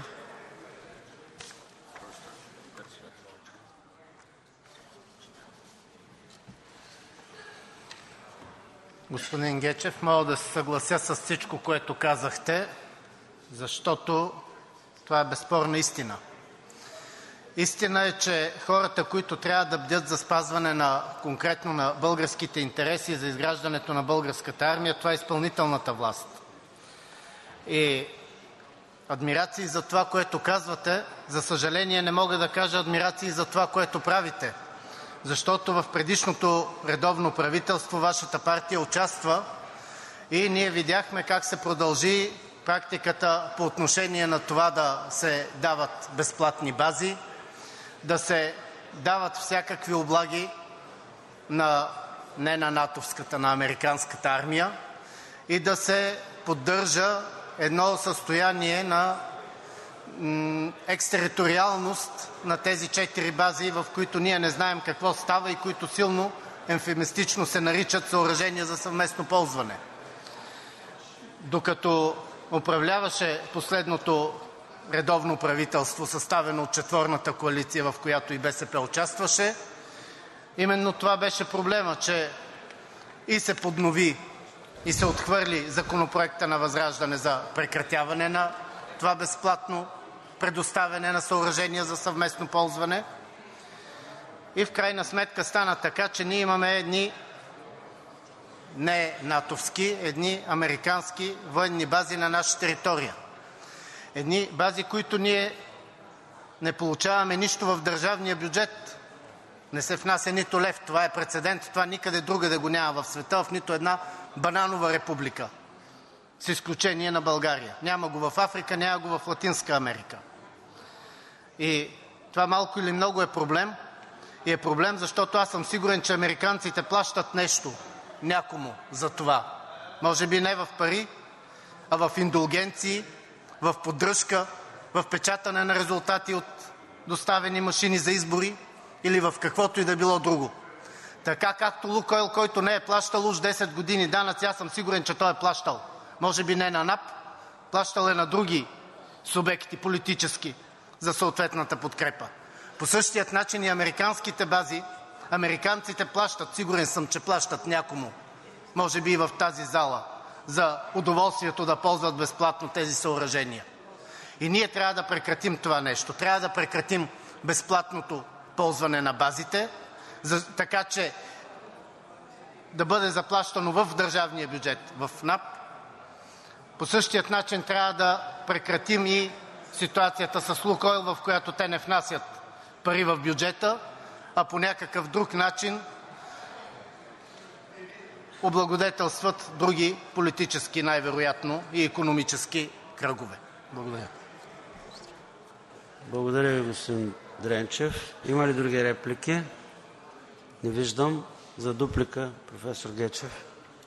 Господин Гечев, мога да се съглася с всичко, което казахте, защото това е безспорна истина. Истина е, че хората, които трябва да бдят за спазване конкретно на българските интереси и за изграждането на българската армия, това е изпълнителната власт. И адмирации за това, което казвате. За съжаление, не мога да кажа адмирации за това, което правите, защото в предишното редовно правителство Вашата партия участва и ние видяхме как се продължи практиката по отношение на това да се дават безплатни бази, да се дават всякакви облаги не на натовската, на американската армия и да се поддържа едно състояние на екстериториалност на тези 4 бази, в които ние не знаем какво става и които силно евфемистично се наричат съоръжения за съвместно ползване. докато управляваше последното редовно правителство, съставено от четворната коалиция, в която и БСП участваше, именно това беше проблемът, че и се поднови, и се отхвърли Законопроекта на ВЪЗРАЖДАНЕ за прекратяване на това безплатно предоставяне на съоръжения за съвместно ползване. И в крайна сметка стана така, че ние имаме едни не натовски, едни американски военни бази на наша територия. Едни бази, които ние не получаваме нищо в държавния бюджет. Не се внася нито лев. Това е прецедент. Това никъде другаде го няма в света, в нито една бананова република, с изключение на България. Няма го в Африка, няма го в Латинска Америка. И това малко или много е проблем. И е проблем, защото аз съм сигурен, че американците плащат нещо някому за това. Може би не в пари, а в индулгенции, в поддръжка, в печатане на резултати от доставени машини за избори или в каквото и да било друго. Така както „Лукойл“, който не е плащал уж 10 години данъци, аз съм сигурен, че той е плащал. Може би не на НАП, плащал е на други субекти политически за съответната подкрепа. По същия начин и американските бази, американците плащат, сигурен съм, че плащат някому, може би и в тази зала, за удоволствието да ползват безплатно тези съоръжения. И ние трябва да прекратим това нещо. Трябва да прекратим безплатното ползване на базите, така че да бъде заплащано в държавния бюджет, в НАП. По същия начин трябва да прекратим и ситуацията с „Лукойл“, в която те не внасят пари в бюджета, а по някакъв друг начин облагодетелстват други политически, най-вероятно и икономически кръгове. Благодаря. Благодаря Ви, господин Дренчев. Има ли други реплики? Не виждам. За дуплика, професор Гечев.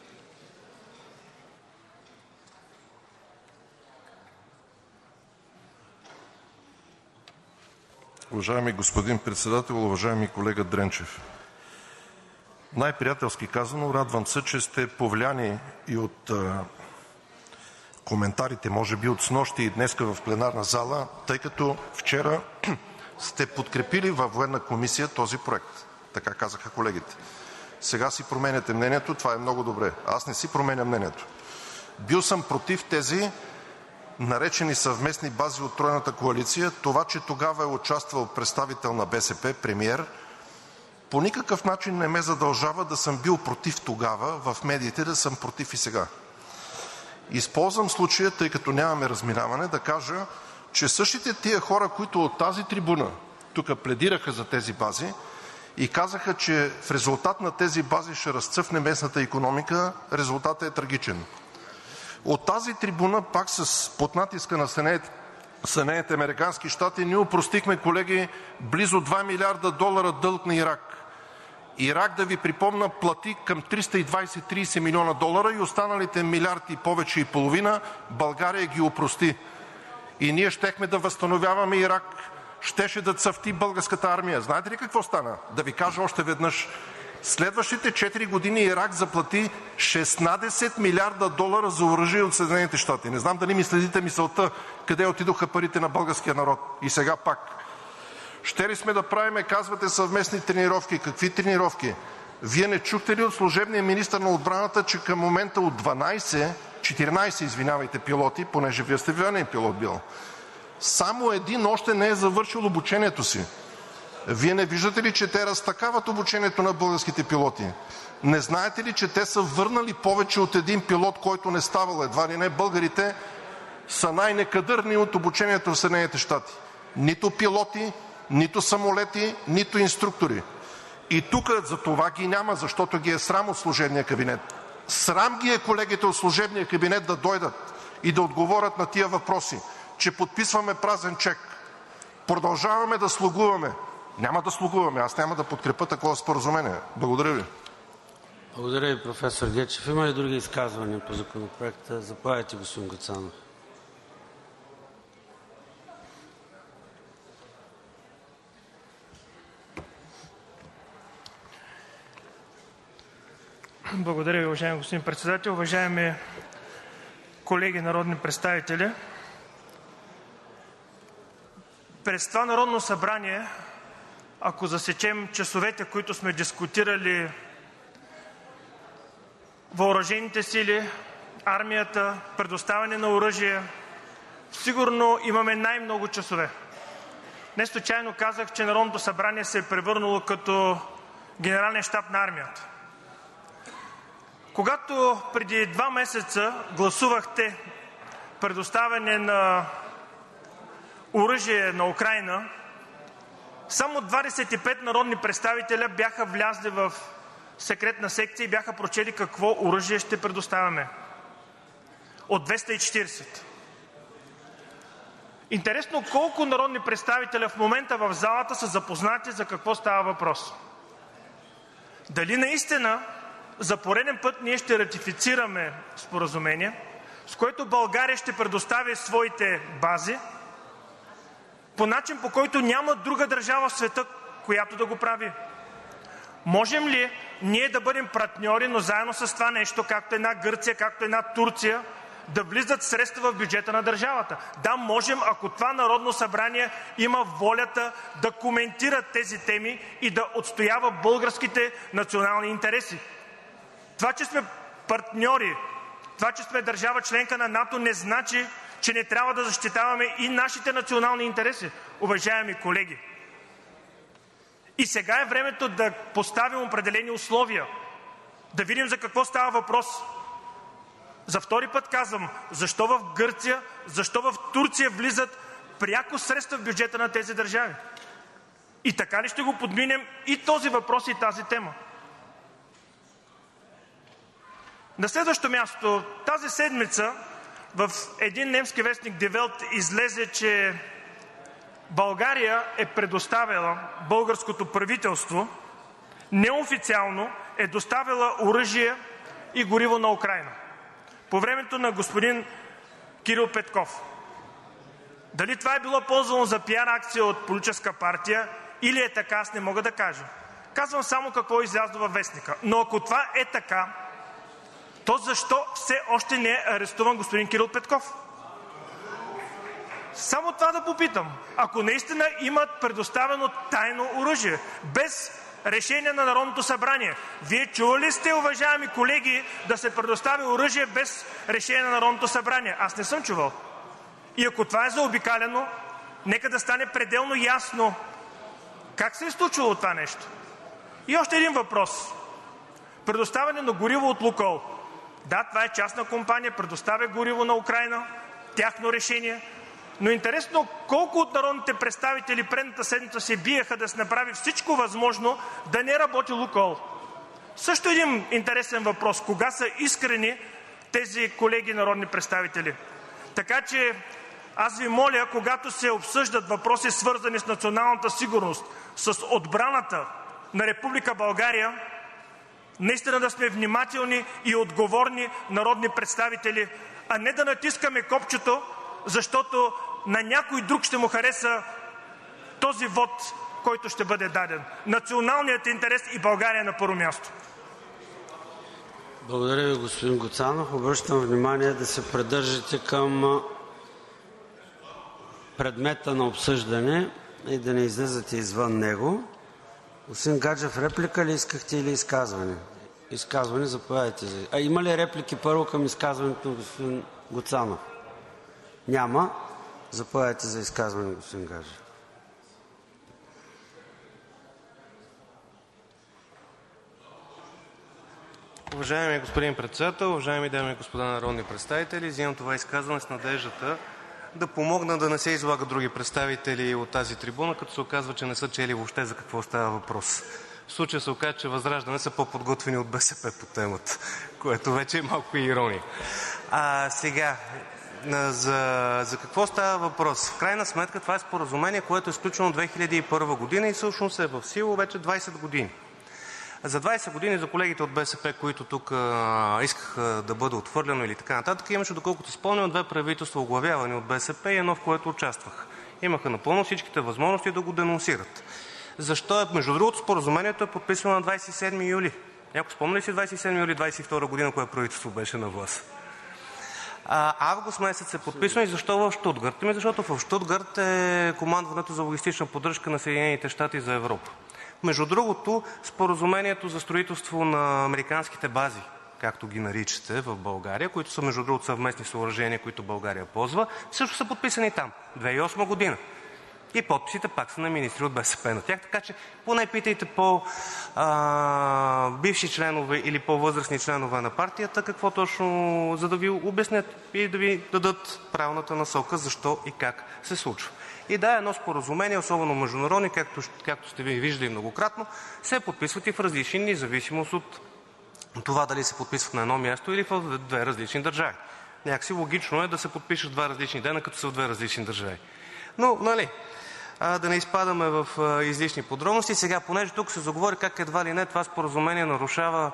Уважаеми господин Председател, уважаеми колега Дренчев! Най-приятелски казано, радвам се, че сте повлияни и от коментарите, може би от снощи и днеска в пленарна зала, тъй като вчера сте подкрепили във Военна комисия този проект. Така казаха колегите. Сега си променяте мнението, това е много добре. Аз не си променям мнението. Бил съм против тези наречени съвместни бази от тройната коалиция. Това, че тогава е участвал представител на БСП, премиер, по никакъв начин не ме задължава да съм бил против тогава в медиите, да съм против и сега. Използвам случая, тъй като нямаме разминаване, да кажа, че същите тия хора, които от тази трибуна тук пледираха за тези бази и казаха, че в резултат на тези бази ще разцъфне местната икономика, резултатът е трагичен. От тази трибуна, пак под натиска на Съединените американски щати, ние опростихме, колеги, близо $2 милиарда дълг на Ирак. Ирак, да ви припомня, плати към 320-30 милиона долара и останалите милиард и повече и половина България ги опрости. И ние щехме да възстановяваме Ирак, щеше да цъфти българската армия. Знаете ли какво стана? Да ви кажа още веднъж. Следващите 4 години Ирак заплати $16 милиарда за оръжие от Съединените щати. Не знам дали ми следите мисълта, къде отидоха парите на българския народ. И сега пак. Щели сме да правиме, казвате, съвместни тренировки. Какви тренировки? Вие не чухте ли от служебния министър на отбраната, че към момента от 14 пилоти, понеже вие сте военен пилот бил, само един още не е завършил обучението си. Вие не виждате ли, че те разтакават обучението на българските пилоти? Не знаете ли, че те са върнали повече от един пилот, който не ставал? Едва ли не българите са най-некадърни от обучението в Съединените щати. Нито пилоти, нито самолети, нито инструктори. И тук за това ги няма, защото ги е срам от служебния кабинет. Срам ги е колегите от служебния кабинет да дойдат и да отговорят на тия въпроси, че подписваме празен чек. Продължаваме да слугуваме. Няма да слугуваме. Аз няма да подкрепя такова споразумение. Благодаря ви. Благодаря ви, професор Гечев. Има ли други изказвания по законопроекта? Заповядайте, господин Гуцанов. Благодаря ви, уважаеми господин Председател. Уважаеми колеги народни представители! През това Народно събрание, ако засечем часовете, които сме дискутирали въоръжените сили, армията, предоставяне на оръжие, сигурно имаме най-много часове. Неслучайно казах, че Народното събрание се е превърнало като Генерален щаб на армията. Когато преди 2 месеца гласувахте предоставяне на оръжие на Украйна, само 25 народни представителя бяха влязли в секретна секция и бяха прочели какво оръжие ще предоставяме от 240. Интересно колко народни представители в момента в залата са запознати за какво става въпрос. Дали наистина за пореден път ние ще ратифицираме споразумение, с което България ще предостави своите бази по начин, по който няма друга държава в света, която да го прави? Можем ли ние да бъдем партньори, но заедно с това нещо, както една Гърция, както една Турция, да влизат средства в бюджета на държавата? Да, можем, ако това Народно събрание има волята да коментира тези теми и да отстоява българските национални интереси. Това, че сме партньори, това, че сме държава членка на НАТО, не значи, че не трябва да защитаваме и нашите национални интереси, уважаеми колеги. И сега е времето да поставим определени условия, да видим за какво става въпрос. За втори път казвам, защо в Гърция, защо в Турция влизат пряко средства в бюджета на тези държави? И така ли ще го подминем и този въпрос, и тази тема? На следващо място, тази седмица в един немски вестник Die Welt излезе, че България е предоставила, българското правителство неофициално е доставила оръжие и гориво на Украйна по времето на господин Кирил Петков. Дали това е било ползвано за пиар акция от политическа партия или е така, аз не мога да кажа. Казвам само какво е излязло във вестника. Но ако това е така, то защо все още не е арестуван господин Кирил Петков? Само това да попитам. Ако наистина имат предоставено тайно оръжие, без решение на Народното събрание, Вие чували сте, уважаеми колеги, да се предостави оръжие без решение на Народното събрание? Аз не съм чувал. И ако това е заобикалено, нека да стане пределно ясно как се е случило това нещо. И още един въпрос. Предоставяне на гориво от „Лукойл“. Да, това е частна компания, предоставя гориво на Украйна, тяхно решение. Но интересно колко от народните представители предната седмица се биеха да се направи всичко възможно да не работи „Лукойл“. Също един интересен въпрос. Кога са искрени тези колеги народни представители? Така че аз Ви моля, когато се обсъждат въпроси, свързани с националната сигурност, с отбраната на Република България, наистина да сме внимателни и отговорни народни представители, а не да натискаме копчето, защото на някой друг ще му хареса този вот, който ще бъде даден. Националният интерес и България на първо място. Благодаря Ви, господин Гуцанов. Обръщам внимание да се придържате към предмета на обсъждане и да не излизате извън него. Господин Гаджев, реплика ли искахте или изказване? Изказване, заповядайте. Има ли реплики първо към изказването на господин Гуцанов? Няма. Заповядайте за изказване, господин Гаджев. Уважаеми господин Председател, уважаеми дами и господа народни представители! Взимам това изказване с надеждата да помогна да не се излагат други представители от тази трибуна, като се оказва, че не са чели въобще за какво става въпрос. В случая се оказа, че ВЪЗРАЖДАНЕ са по-подготвени от БСП по темата, което вече е малко ирония. Сега, за какво става въпрос? В крайна сметка това е споразумение, което е сключено 2001 година и всъщност е в сила вече 20 години. За 20 години за колегите от БСП, които тук искаха да бъде отхвърлено или така нататък, имаше, доколкото спомням, 2 правителства, оглавявани от БСП и едно, в което участвах. Имаха напълно всичките възможности да го денонсират. Защо е? Между другото, споразумението е подписано на 27 юли. Някой спомня ли си 27 юли 2022 година, кое правителство беше на власт? Август месец е подписано. И защо в Щутгарт? Защото в Щутгарт е командването за логистична поддръжка на Съединените щати за Европа. Между другото, споразумението за строителство на американските бази, както ги наричате в България, които са между другото съвместни съоръжения, които България ползва, също са подписани там, 2008 година. И подписите пак са на министри от БСП на тях, така че поне питайте по-бивши членове или по-възрастни членове на партията какво точно, за да ви обяснят и да ви дадат правилната насока защо и как се случва. И да, едно споразумение, особено международни, както сте ви виждали многократно, се подписват и в различни, независимост от това дали се подписват на едно място или в две различни държави. Някакси логично е да се подпишат два различни дена, като са в две различни държави. Но, да не изпадаме в излишни подробности. Сега, понеже тук се заговори как едва ли не това споразумение нарушава,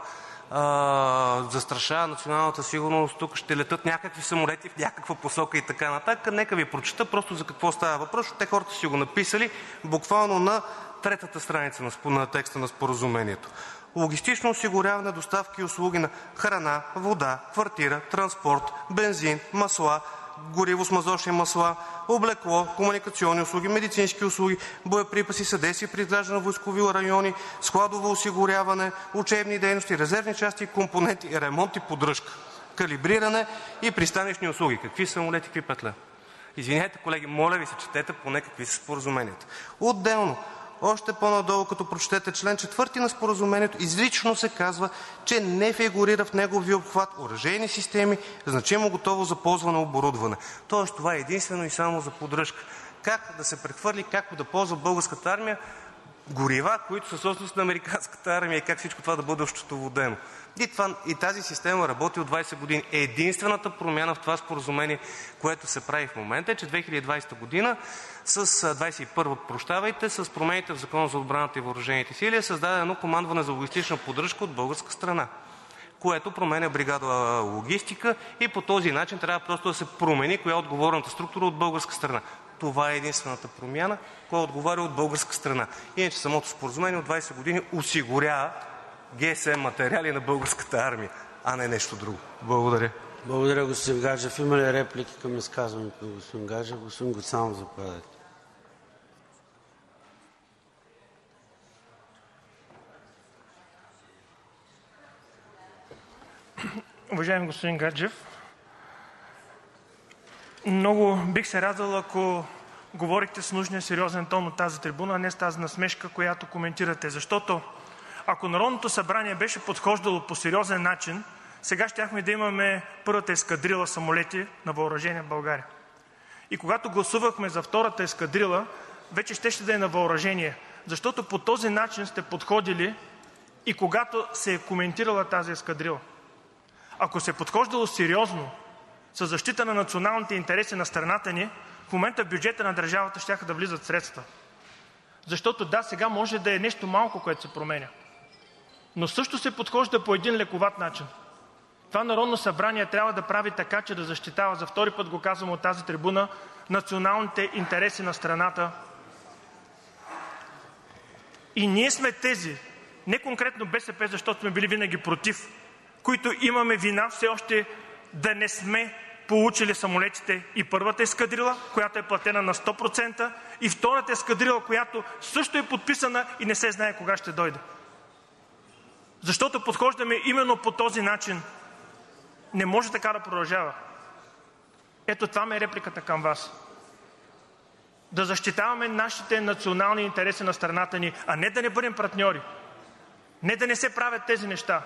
застрашава националната сигурност, тук ще летят някакви самолети в някаква посока и така нататък, нека ви прочета просто за какво става въпрос, защото те хората си го написали буквално на третата страница на текста на споразумението. Логистично осигуряване, доставки и услуги на храна, вода, квартира, транспорт, бензин, масла, гориво, смазочни масла, облекло, комуникационни услуги, медицински услуги, боеприпаси, съдействие при изграждане на войскови райони, складово осигуряване, учебни дейности, резервни части и компоненти, ремонт и поддръжка, калибриране и пристанищни услуги. Какви самолети, какви петля? Извинете, колеги, моля ви се, четете поне какви са споразуменията. Отделно, още по-надолу, като прочетете член 4 на споразумението, изрично се казва, че не фигурира в неговия обхват оръжейни системи, значимо готово за ползване оборудване. Тоест това е единствено и само за поддръжка. Как да се прехвърли, как да ползва българската армия горива, които са собственост на американската армия и как всичко това да бъде осчетоводено. И тази система работи от 20 години. Единствената промяна в това споразумение, което се прави в момента, е, че 2020 година с 21-та, с промените в Закона за отбраната и въоръжените сили е създадено командване за логистична поддръжка от българска страна, което променя бригада логистика и по този начин трябва просто да се промени коя е отговорната структура от българска страна. Това е единствената промяна, кой отговаря от българска страна. Иначе самото споразумение от 20 години осигурява ГСМ материали на българската армия, а не нещо друго. Благодаря. Благодаря, господин Гаджев. Има ли реплики към изказването на господин Гаджев? Господин Гуцанов, заповядайте. Уважаеми господин Гаджев, много бих се радвал, ако говорихте с нужния сериозен тон от тази трибуна, а не с тази насмешка, която коментирате. Защото ако Народното събрание беше подхождало по сериозен начин, сега щяхме да имаме първата ескадрила самолети на въоръжение в България. И когато гласувахме за втората ескадрила, вече щеше да е на въоръжение. Защото по този начин сте подходили и когато се е коментирала тази ескадрила. Ако се е подхождало сериозно със защита на националните интереси на страната ни, в момента в бюджета на държавата щяха да влизат средства. Защото да, сега може да е нещо малко, което се променя, но също се подхожда по един лековат начин. Това Народно събрание трябва да прави така, че да защитава, за втори път го казвам от тази трибуна, националните интереси на страната. И ние сме тези, не конкретно БСП, защото сме били винаги против, които имаме вина все още да не сме получили самолетите и първата ескадрила, която е платена на 100%, и втората ескадрила, която също е подписана и не се знае кога ще дойде. Защото подхождаме именно по този начин. Не може така да продължава. Ето това ми е репликата към Вас. Да защитаваме нашите национални интереси на страната ни, а не да не бъдем партньори. Не да не се правят тези неща.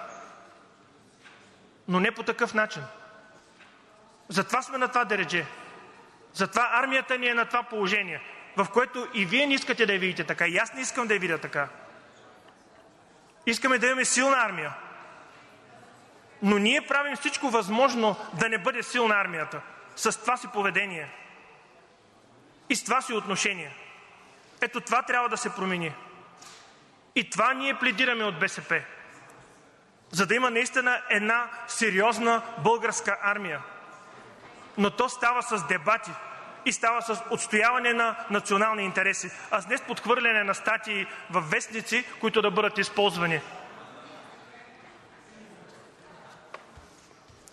Но не по такъв начин. Затова сме на това дередже. Затова армията ни е на това положение, в което и Вие не искате да я видите така, и аз не искам да я видя така. Искаме да имаме силна армия. Но ние правим всичко възможно да не бъде силна армията. С това си поведение. И с това си отношение. Ето това трябва да се промени. И това ние пледираме от БСП. За да има наистина една сериозна българска армия. Но то става с дебати и става с отстояване на национални интереси, а не с подхвърляне на статии във вестници, които да бъдат използвани.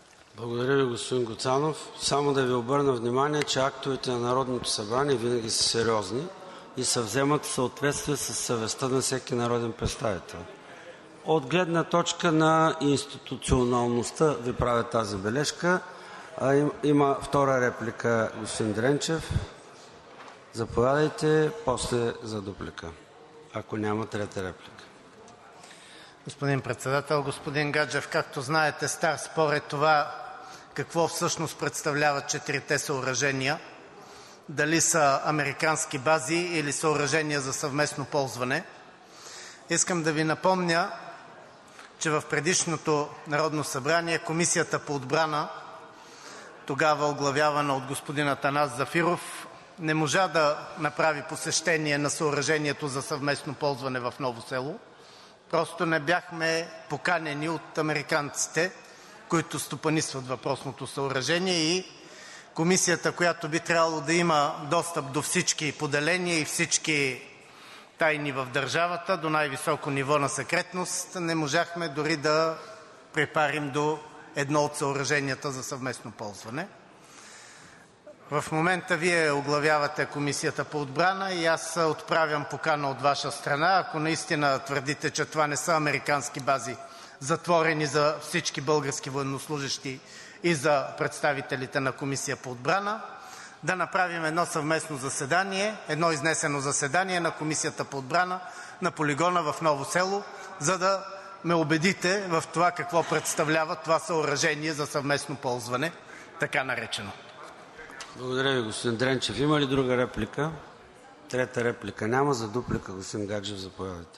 Благодаря ви, господин Гуцанов. Само да ви обърна внимание, че актовете на Народното събрание винаги са сериозни и се вземат в съответствие с съвестта на всеки народен представител. От гледна точка на институционалността ви правя тази бележка. Има втора реплика, господин Дренчев. Заповядайте, после за дуплика, ако няма трета реплика. Господин Председател, господин Гаджев, както знаете, стар спор е това какво всъщност представляват четирите съоръжения. Дали са американски бази или съоръжения за съвместно ползване. Искам да ви напомня, че в предишното Народно събрание Комисията по отбрана, тогава оглавявана от господин Атанас Зафиров, не можа да направи посещение на съоръжението за съвместно ползване в Ново село. Просто не бяхме поканени от американците, които стопанисват въпросното съоръжение, и комисията, която би трябвало да има достъп до всички поделения и всички тайни в държавата, до най-високо ниво на секретност, не можахме дори да препарим до едно от съоръженията за съвместно ползване. В момента Вие оглавявате Комисията по отбрана и аз отправям покана от Ваша страна, ако наистина твърдите, че това не са американски бази, затворени за всички български военнослужещи и за представителите на Комисия по отбрана, да направим едно съвместно заседание, едно изнесено заседание на Комисията по отбрана на полигона в Ново село, за да ме убедите в това какво представлява това съоръжение за съвместно ползване, така наречено. Благодаря ви, господин Дренчев. Има ли друга реплика? Трета реплика няма. За дуплика, господин Гаджев, заповядайте.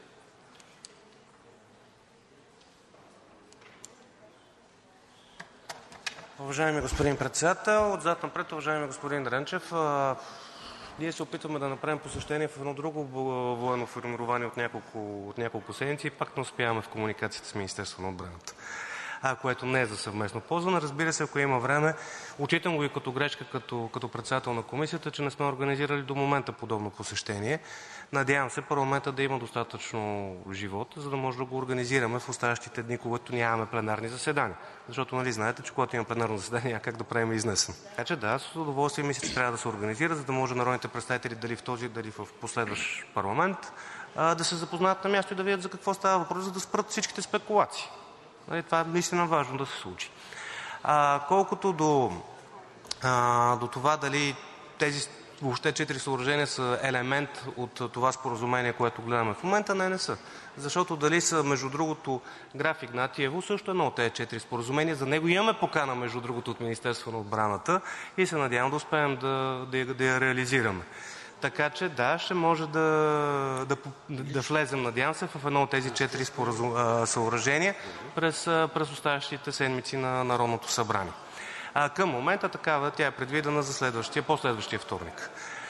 Уважаеми господин Председател, отзад напред, уважаеми господин Дренчев, ние се опитваме да направим посещение в едно друго военно формирование от няколко седмици и пак не успяваме в комуникацията с Министерството на отбраната, което не е за съвместно ползване. Разбира се, ако има време, отчитам го и като грешка като председател на комисията, че не сме организирали до момента подобно посещение. Надявам се парламентът да има достатъчно живот, за да може да го организираме в оставащите дни, когато нямаме пленарни заседания. Защото нали знаете, че когато има пленарно заседание, няма как да правим изнесен. Така че да, с удоволствие мисля, че трябва да се организира, за да може народните представители, дали в този, дали в последващ парламент, да се запознаят на място и да видят за какво става въпрос, за да спрат всичките спекулации. Това е наистина важно да се случи. Колкото до това дали тези въобще 4 съоръжения са елемент от това споразумение, което гледаме в момента, не са. Защото дали са, между другото, Граф Игнатиево също едно от тези 4 споразумения. За него имаме покана, между другото, от Министерството на отбраната и се надявам да успеем да я реализираме. Така че да, ще може да влезем, надявам се, в едно от тези 4 съоръжения през оставащите седмици на Народното събрание. Към момента такава тя е предвидена за последващия вторник.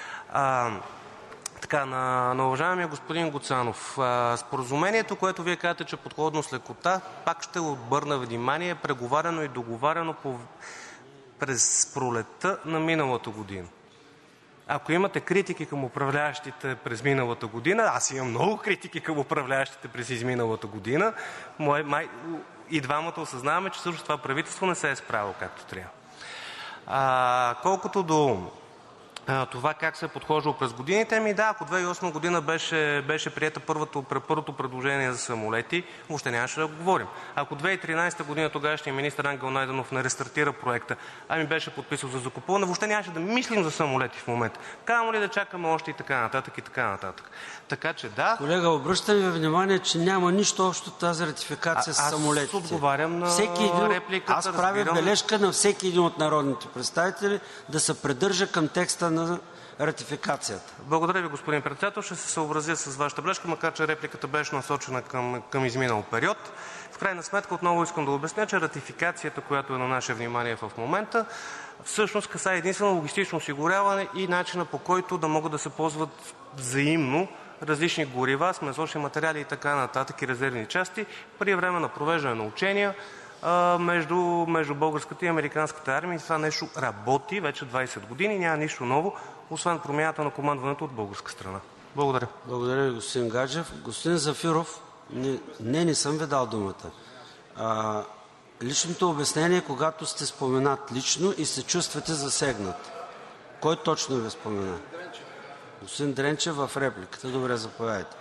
На уважаемия господин Гуцанов, споразумението, което Вие казвате, че е подходно с лекота, пак ще обърна внимание, преговаряно и договаряно през пролетта на миналата година. Ако имате критики към управляващите през миналата година, аз имам много критики към управляващите през изминалата година, и двамата осъзнаваме, че също това правителство не се е справило както трябва. Колкото до това как се е подхождало през годините, да, ако 2008 година беше приета първото предложение за самолети, въобще нямаше да го говорим. Ако 2013 година тогавашният министър Ангел Найденов не рестартира проекта, беше подписал за закупуване, въобще нямаше да мислим за самолети в момента. Камо ли да чакаме още и така нататък и така нататък. Така че да. Колега, обръщам ви внимание, че няма нищо общо тази ратификация с самолетите. Аз отговарям на репликата. Аз правя бележка на всеки един от народните представители да се придържа към текста на ратификацията. Благодаря ви, господин Председател. Ще се съобразя с Вашата бележка, макар че репликата беше насочена към изминал период. В крайна сметка отново искам да обясня, че ратификацията, която е на наше внимание в момента, всъщност касае единствено логистично осигуряване и начина, по който да могат да се ползват взаимно различни горива, смазочни материали и така нататък и резервни части при време на провеждане на учения между българската и американската армия. Това нещо работи вече 20 години, няма нищо ново, освен промяната на командването от българска страна. Благодаря. Благодаря ви, господин Гаджев. Господин Зафиров, не съм ви дал думата. Личното обяснение е когато сте споменат лично и се чувствате засегнат. Кой точно ви спомена? Господин Дренчев в репликата. Добре, заповядайте.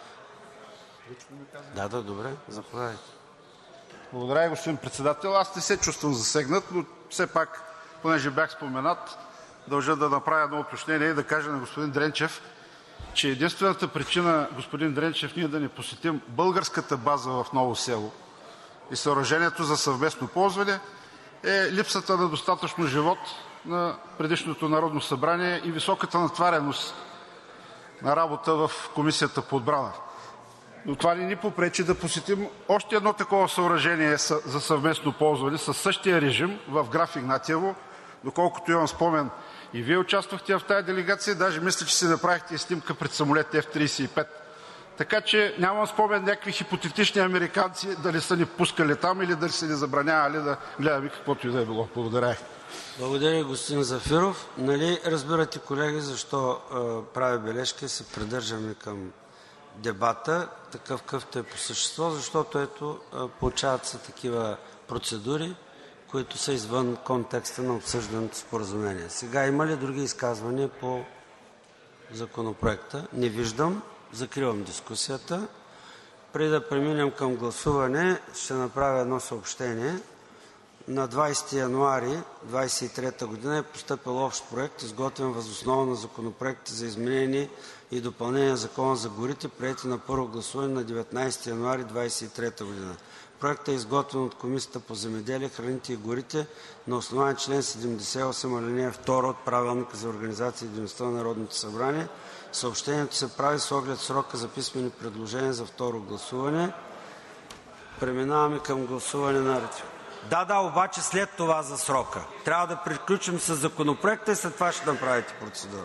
Да, добре, заповядайте. Благодаря, господин Председател. Аз не се чувствам засегнат, но все пак, понеже бях споменат, дължа да направя едно уточнение и да кажа на господин Дренчев, че единствената причина, господин Дренчев, ние да не посетим българската база в Ново село и съоръжението за съвместно ползване е липсата на достатъчно живот на предишното Народно събрание и високата натовареност на работа в Комисията по отбрана. Но това не ни попречи да посетим още едно такова съоръжение за съвместно ползване със същия режим в Граф Игнатиево. Доколкото имам спомен, и Вие участвахте в тази делегация, даже мисля, че си направихте и снимка пред самолет F-35. Така че нямам спомен някакви хипотетични американци дали са ни пускали там или дали са ни забранявали да гледаме каквото и да е било. Благодаря. Благодаря, господин Зафиров. Нали разбирате, колеги, защо правя бележка и се придържаме към дебата, такъв какъвто е по същество, защото ето получават се такива процедури, които са извън контекста на обсъжданото споразумение. Сега има ли други изказвания по Законопроекта? Не виждам. Закривам дискусията. Преди да преминем към гласуване, ще направя едно съобщение. На 20 януари 2023 г. е постъпил общ проект, изготвен въз основа на законопроекти за изменение и допълнение на Закона за горите, приети на първо гласуване на 19 януари 2023 г. Проектът е изготвен от Комисията по земеделие, храните и горите на основание чл. 78, ал. 2 от Правилника за организацията и дейността на Народното събрание. Съобщението се прави с оглед срока за писмени предложения за второ гласуване. Преминаваме към гласуване на обаче след това за срока. Трябва да приключим с Законопроекта и след това ще направите процедура.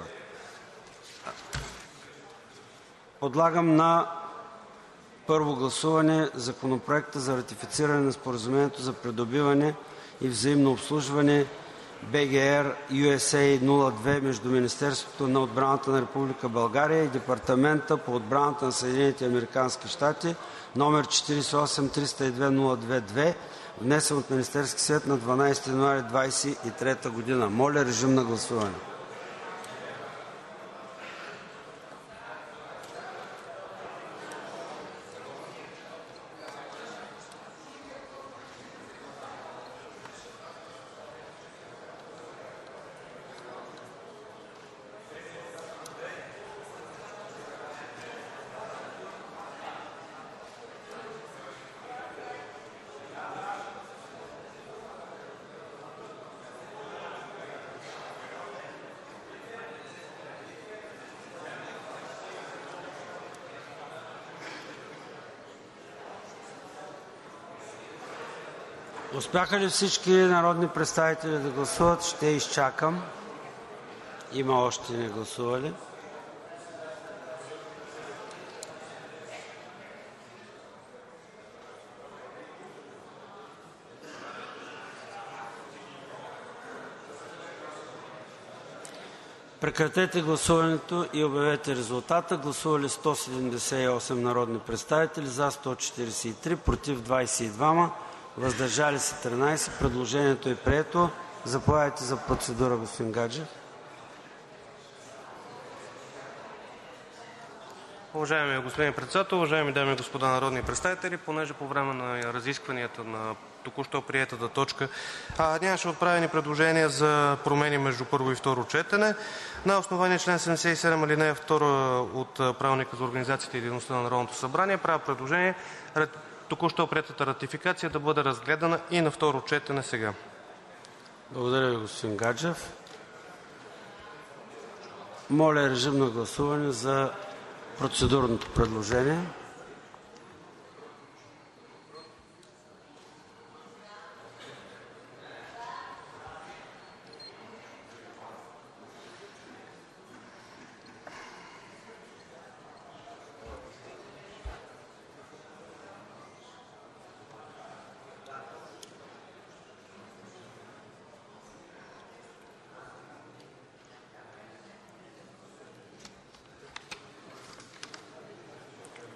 Подлагам на първо гласуване Законопроекта за ратифициране на Споразумението за придобиване и взаимно обслужване BGR USA-02 между Министерството на отбраната на Република България и Департамента по отбраната на Съединените американски щати, № 48-302-02-2, внесен от Министерския съвет на 12 януари 2023 г. Моля, режим на гласуване. Успяха ли всички народни представители да гласуват? Ще изчакам. Има още не гласували. Прекратете гласуването и обявете резултата. Гласували 178 народни представители, за 143, против 22, въздържали се 13. Предложението е прието. Заповядайте за процедура, господин Гаджев. Уважаеми господин Председател, уважаеми дами и господа народни представители, понеже по време на разискванията на току-що приетата точка нямаше отправени предложения за промени между първо и второ четене, на основание чл. 77, ал. 2 от Правилника за организацията и дейността на Народното събрание правя предложение току-що приетата ратификация да бъде разгледана и на второ четене сега. Благодаря Ви, господин Гаджев. Моля, режим на гласуване за процедурното предложение.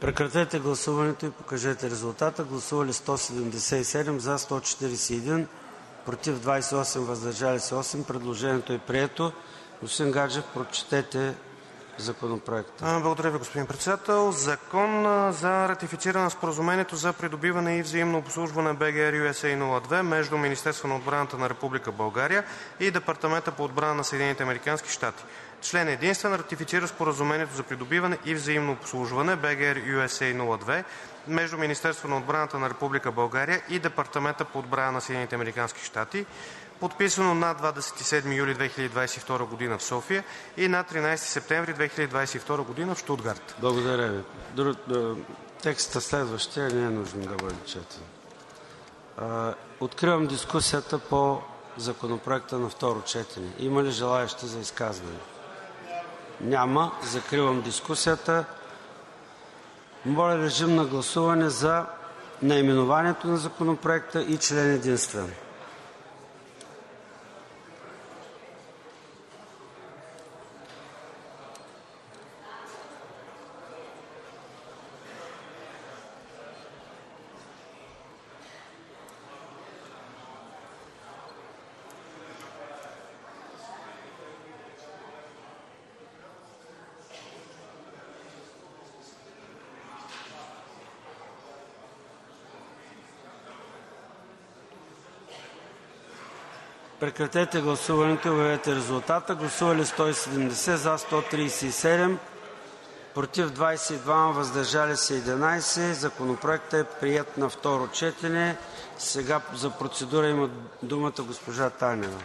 Прекратете гласуването и покажете резултата. Гласували 177, за 141, против 28, въздържали се 8. Предложението е прието. Господин Гаджев, прочетете Законопроекта. Благодаря Ви, господин Председател. Закон за ратифициране на Споразумението за придобиване и взаимно обслужване BG USA-02 между Министерството на отбраната на Република България и Департамента по отбрана на Съединените американски щати. Член единствен. Ратифицира Споразумението за придобиване и взаимно обслужване BG USA-02 между Министерството на отбраната на Република България и Департамента по отбрана на Съединените американски щати, подписано на 27 юли 2022 г. в София и на 13 септември 2022 г. в Щутгарт. Благодаря ви. Текстът следващия не е нужно да бъде четен. Откривам дискусията по Законопроекта на второ четене. Има ли желаещи за изказване? Няма. Закривам дискусията. Моля, режим на гласуване за наименованието на Законопроекта и член единствен. Прекратете гласуването и обявете резултата. Гласували 170, за 137, против 22, въздържали се 11. Законопроектът е приет на второ четене. Сега за процедура има думата госпожа Танева.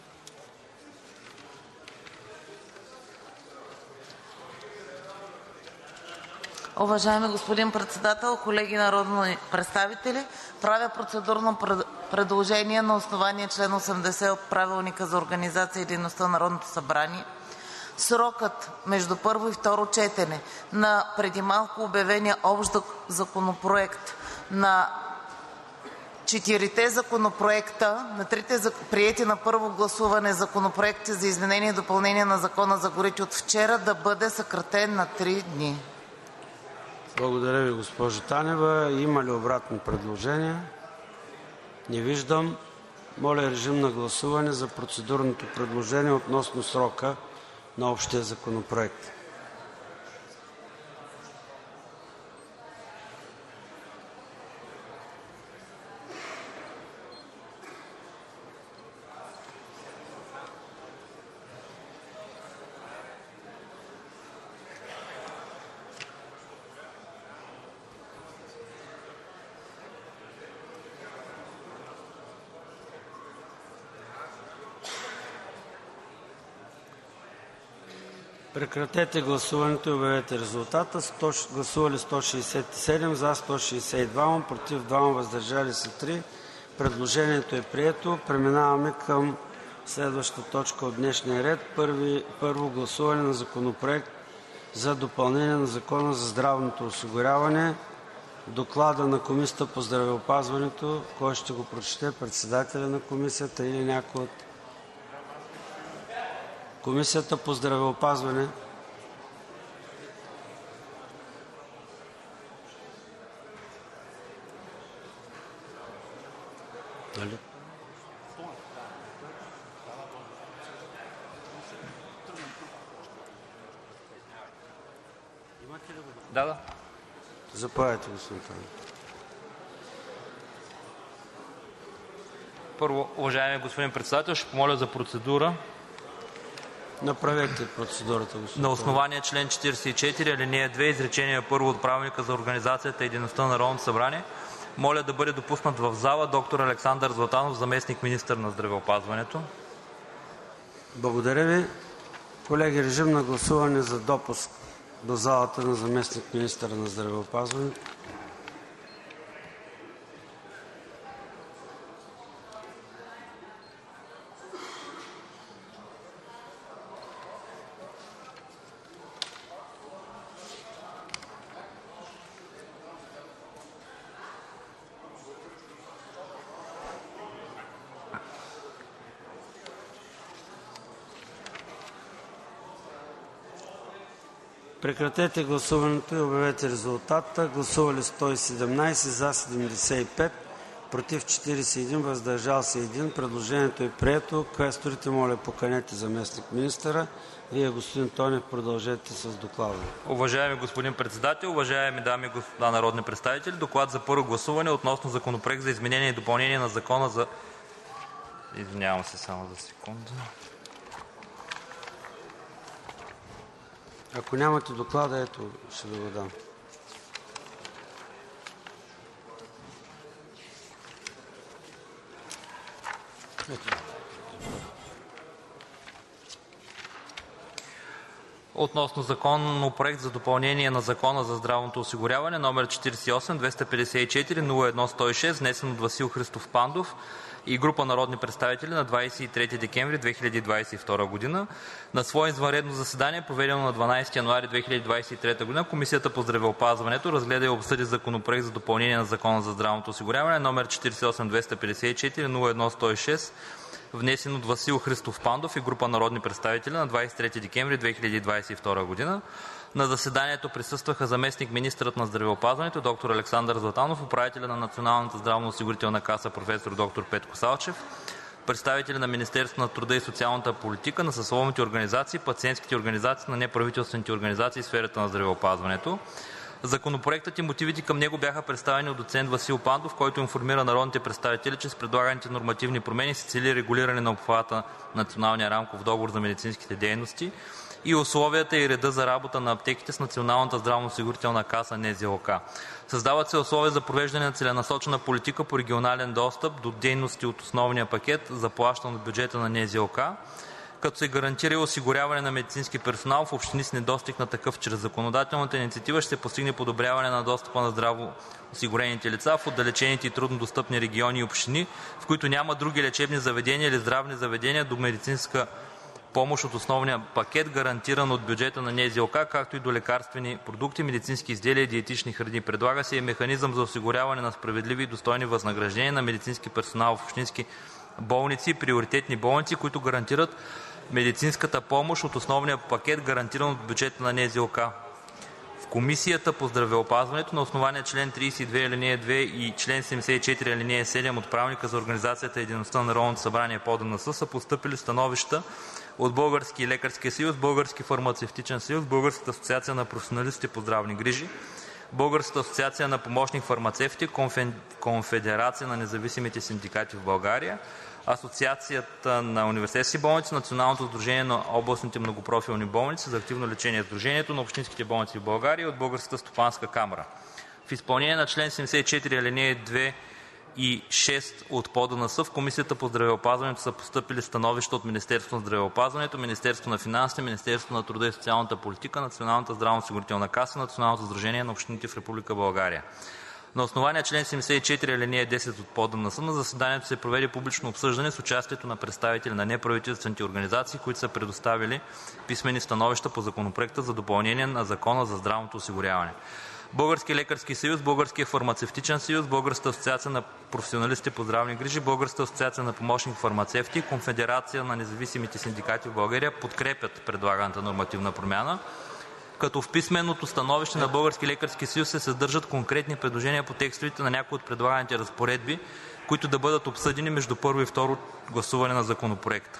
Уважаеми господин Председател, колеги народни представители! Правя процедурно предложение на основание чл. 80 от Правилника за организацията и дейността на Народното събрание срокът между първо и второ четене на преди малко обявения общ законопроект, на четирите законопроекта, на трите приети на първо гласуване законопроекти за изменение и допълнение на Закона за горите от вчера да бъде съкратен на 3 дни. Благодаря Ви, госпожо Танева. Има ли обратно предложение? Не виждам. Моля, режим на гласуване за процедурното предложение относно срока на общия законопроект. Прекратете гласуването и обявете резултата. Гласували 167, за 162, против 2, въздържали се 3. Предложението е прието. Преминаваме към следващата точка от днешния ред. Първо гласуване на Законопроект за допълнение на Закона за здравното осигуряване. Доклада на Комисията по здравеопазването. Кой ще го прочете? Председателя на Комисията или някой от Комисията по здравеопазване? Нали? Да. Заповядайте, господин Танев. Първо, уважаеми господин Председател, ще помоля за процедура. Направете процедурата, господин. На основание чл. 44, алинея 2, изречение първо от Правилника за организацията и дейността на Народното събрание, моля да бъде допуснат в зала доктор Александър Златанов, заместник-министър на здравеопазването. Благодаря Ви. Колеги, режим на гласуване за допуск до залата на заместник-министъра на здравеопазването. Прекратете гласуването и обявете резултата. Гласували 117, за 75, против 41, въздържал се 1. Предложението е прието. Квесторите, моля, поканете заместник-министъра. Вие, господин Тонев, продължете с доклада. Уважаеми господин Председател, уважаеми дами и господа народни представители! Доклад за първо гласуване относно Законопроект за изменение и допълнение на Закона за... Извинявам се само за секунда. Ако нямате доклада, ето, ще ви го дам. Относно Законопроект за допълнение на Закона за здравното осигуряване, № 48-254-01-106, внесен от Васил Христов Пандов и група народни представители на 23 декември 2022 г. На свое извънредно заседание, проведено на 12 януари 2023 г., Комисията по здравеопазването разгледа и обсъди Законопроект за допълнение на Закона за здравното осигуряване, № 48-254-01-106, внесен от Васил Христов Пандов и група народни представители на 23 декември 2022 г. На заседанието присъстваха заместник-министърът на здравеопазването доктор Александър Златанов, управителят на Националната здравноосигурителна каса професор доктор Петко Салчев, представители на Министерството на труда и социалната политика, на съсловните организации, пациентските организации, на неправителствените организации в сферата на здравеопазването. Законопроектът и мотивите към него бяха представени от доцент Васил Пандов, който информира народните представители, че с предлаганите нормативни промени се цели регулиране на обхвата на Националния рамков договор за медицинските дейности и условията и реда за работа на аптеките с Националната здравноосигурителна каса НЗОК. Създават се условия за провеждане на целенасочена политика по регионален достъп до дейности от основния пакет, заплащан от бюджета на НЗОК, като се гарантира и осигуряване на медицински персонал в общини с недостиг на такъв. Чрез законодателната инициатива ще се постигне подобряване на достъпа на здравоосигурените лица в отдалечените и труднодостъпни региони и общини, в които няма други лечебни заведения или здравни заведения, до медицинска помощ от основния пакет, гарантиран от бюджета на НЗОК, както и до лекарствени продукти, медицински изделия и диетични храни. Предлага се и механизъм за осигуряване на справедливи и достойни възнаграждения на медицински персонал в общински болници и приоритетни болници, които гарантират медицинската помощ от основния пакет, гарантиран от бюджета на НЗОК. В Комисията по здравеопазването на основание чл. 32, ал. 2 и чл. 74, ал. 7 от Правилника за организацията и дейността на Народното събрание (ПОДНС) са постъпили становища от Българския лекарски съюз, Българския фармацевтичен съюз, Българската асоциация на професионалистите по здравни грижи, Българската асоциация на помощник-фармацевти, Конфедерация на независимите синдикати в България, Асоциацията на университетски болници, Националното сдружение на областните многопрофилни болници за активно лечение, Сдружението на общинските болници в България и от Българската стопанска камара. В изпълнение на чл. 74, ал. 2 и 6 от ПОДНС в Комисията по здравеопазването са постъпили становища от Министерството на здравеопазването, Министерството на финансите, Министерството на труда и социалната политика, Националната здравноосигурителна каса, Националното сдружение на общините в Република България. На основание чл. 74, ал. 10 от ПОДНС на заседанието се проведе публично обсъждане с участието на представители на неправителствените организации, които са предоставили писмени становища по Законопроекта за допълнение на Закона за здравното осигуряване. Българския лекарски съюз, Българския фармацевтичен съюз, Българската асоциация на професионалистите по здравни грижи, Българската асоциация на помощник-фармацевти и Конфедерация на независимите синдикати в България подкрепят предлаганата нормативна промяна, като в писменото становище на Българския лекарски съюз се съдържат конкретни предложения по текстовете на някои от предлаганите разпоредби, които да бъдат обсъдени между първо и второ гласуване на Законопроекта.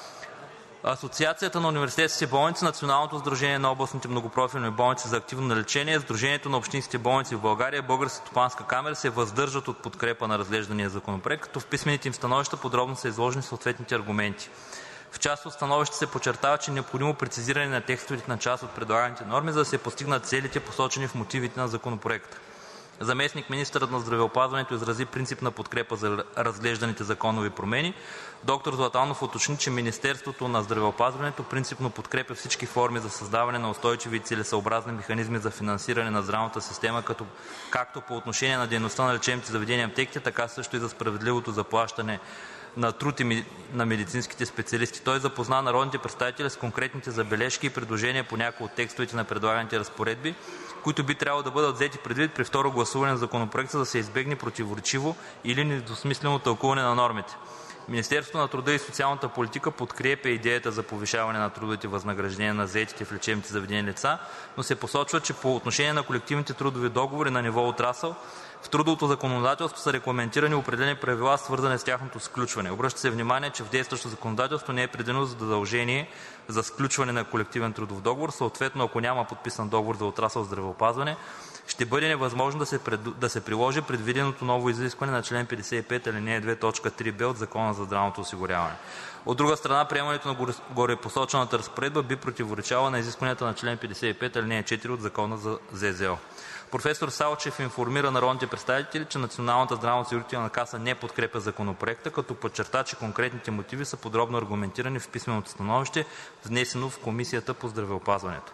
Асоциацията на университетските болници, Националното сдружение на областните многопрофилни болници за активно лечение, Сдружението на общинските болници в България и Българската стопанска камара се въздържат от подкрепа на разглеждания законопроект, като в писмените им становища подробно са изложени съответните аргументи. В част от становищата се подчертава, че е необходимо прецизиране на текстовете на част от предлаганите норми, за да се постигнат целите, посочени в мотивите на Законопроекта. Заместник-министърът на здравеопазването изрази принципна подкрепа за разглежданите законови промени. Доктор Златанов уточни, че Министерството на здравеопазването принципно подкрепя всички форми за създаване на устойчиви и целесъобразни механизми за финансиране на здравната система, както по отношение на дейността на лечебните заведения и аптеките, така също и за справедливото заплащане на труд на медицинските специалисти. Той запозна народните представители с конкретните забележки и предложения по някои от текстовете на предлаганите разпоредби, които би трябвало да бъдат взети предвид при второ гласуване на Законопроекта, за да се избегне противоречиво или недвусмислено тълкуване на нормите. Министерството на труда и социалната политика подкрепя идеята за повишаване на трудовите възнаграждения на заетите в лечебните заведения лица, но се посочва, че по отношение на колективните трудови договори на ниво отрасъл в трудовото законодателство са регламентирани определени правила, свързани с тяхното сключване. Обръща се внимание, че в действащото законодателство не е предвидено задължение за сключване на колективен трудов договор. Съответно, ако няма подписан договор за отрасъл здравеопазване, ще бъде невъзможно да се приложи предвиденото ново изискване на чл. 55, ал. 2, т. 3б от Закона за здравното осигуряване. От друга страна, приемането на горепосочената разпоредба би противоречало на изискванията на чл. 55, ал. 4 от Закона за ЗЗО. Професор Салчев информира народните представители, че Националната здравноосигурителна каса не подкрепя Законопроекта, като подчерта, че конкретните мотиви са подробно аргументирани в писменото становище, внесено в Комисията по здравеопазването.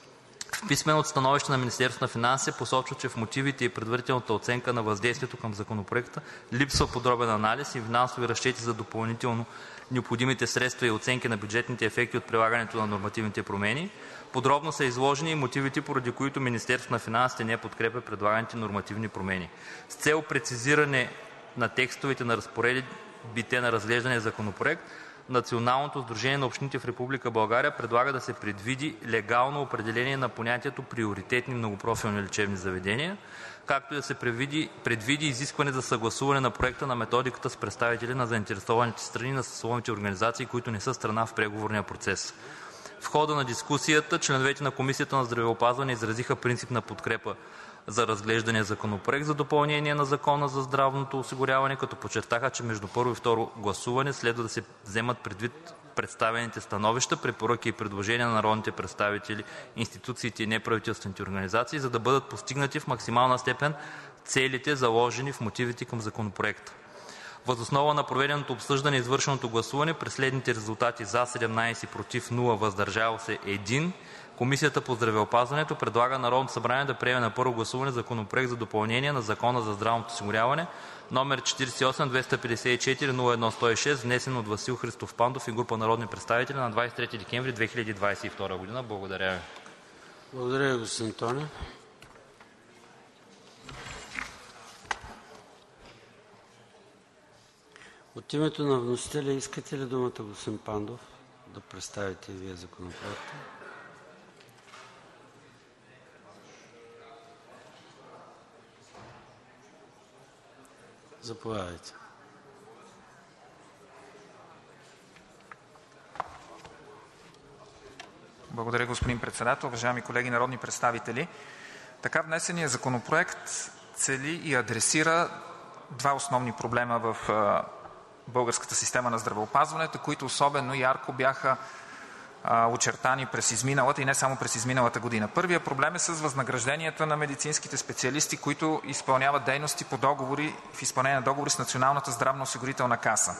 В писменото становище на Министерството на финансите се посочва, че в мотивите и предварителната оценка на въздействието към Законопроекта липсва подробен анализ и финансови разчети за допълнително необходимите средства и оценки на бюджетните ефекти от прилагането на нормативните промени. Подробно са изложени и мотивите, поради които Министерството на финансите не подкрепя предлаганите нормативни промени. С цел прецизиране на текстовете на разпоредбите на разглеждания законопроект, Националното сдружение на общините в Република България предлага да се предвиди легално определение на понятието приоритетни многопрофилни лечебни заведения, както и да се предвиди изискване за съгласуване на проекта на методиката с представители на заинтересованите страни на съсловните организации, които не са страна в преговорния процес. В хода на дискусията членовете на Комисията на здравеопазване изразиха принципна подкрепа за разглеждания законопроект за допълнение на Закона за здравното осигуряване, като подчертаха, че между първо и второ гласуване следва да се вземат предвид представените становища, препоръки и предложения на народните представители, институциите и неправителствените организации, за да бъдат постигнати в максимална степен целите, заложени в мотивите към законопроекта. Въз основа на проведеното обсъждане и извършеното гласуване при следните резултати: за 17, против 0, въздържал се 1, Комисията по здравеопазването предлага на Народното събрание да приеме на първо гласуване Законопроект за допълнение на Закона за здравното осигуряване, № 48-254-01-106, внесен от Васил Христов Пандов и група народни представители на 23 декември 2022 г. Благодаря ви. Благодаря ви, господин Тонев. От името на вносителя искате ли думата, господин Пандов, да представите и вие законопроекта? Заповядайте. Благодаря, господин Председател. Уважаеми колеги народни представители, така внесеният законопроект цели и адресира два основни проблема в българската система на здравеопазването, които особено ярко бяха очертани през изминалата и не само през изминалата година. Първият проблем е с възнагражденията на медицинските специалисти, които изпълняват дейности по договори, в изпълнение на договори с Националната здравноосигурителна каса.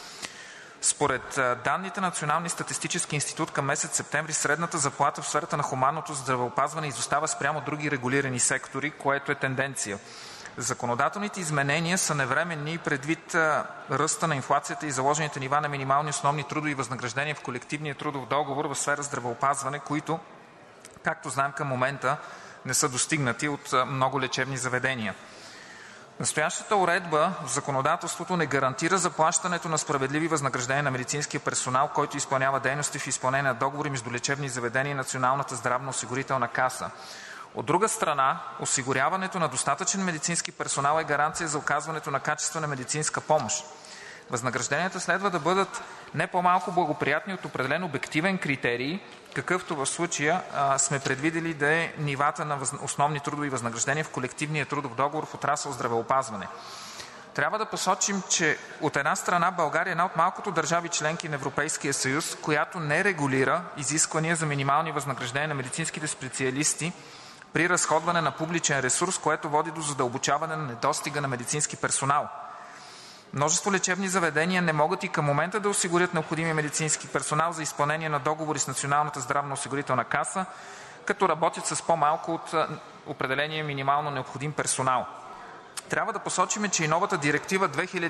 Според данните на Националния статистически институт към месец септември средната заплата в сферата на хуманното здравеопазване изостава спрямо други регулирани сектори, което е тенденция. Законодателните изменения са навременни предвид ръста на инфлацията и заложените нива на минимални основни трудови възнаграждения в колективния трудов договор в сфера здравеопазване, които, както знаем, към момента не са достигнати от много лечебни заведения. Настоящата уредба в законодателството не гарантира заплащането на справедливи възнаграждения на медицинския персонал, който изпълнява дейности в изпълнение на договори между лечебни заведения и Националната здравноосигурителна каса. От друга страна, осигуряването на достатъчен медицински персонал е гаранция за оказването на качествена медицинска помощ. Възнагражденията следва да бъдат не по-малко благоприятни от определен обективен критерий, какъвто в случая сме предвидели да е нивата на основни трудови възнаграждения в колективния трудов договор в отрасъл здравеопазване. Трябва да посочим, че от една страна България е една от малкото държави членки на Европейския съюз, която не регулира изисквания за минимални възнаграждения на медицинските специалисти при разходване на публичен ресурс, което води до задълбочаване на недостига на медицински персонал. Множество лечебни заведения не могат и към момента да осигурят необходимия медицински персонал за изпълнение на договори с Националната здравноосигурителна каса, като работят с по-малко от определения минимално необходим персонал. Трябва да посочим, че и новата директива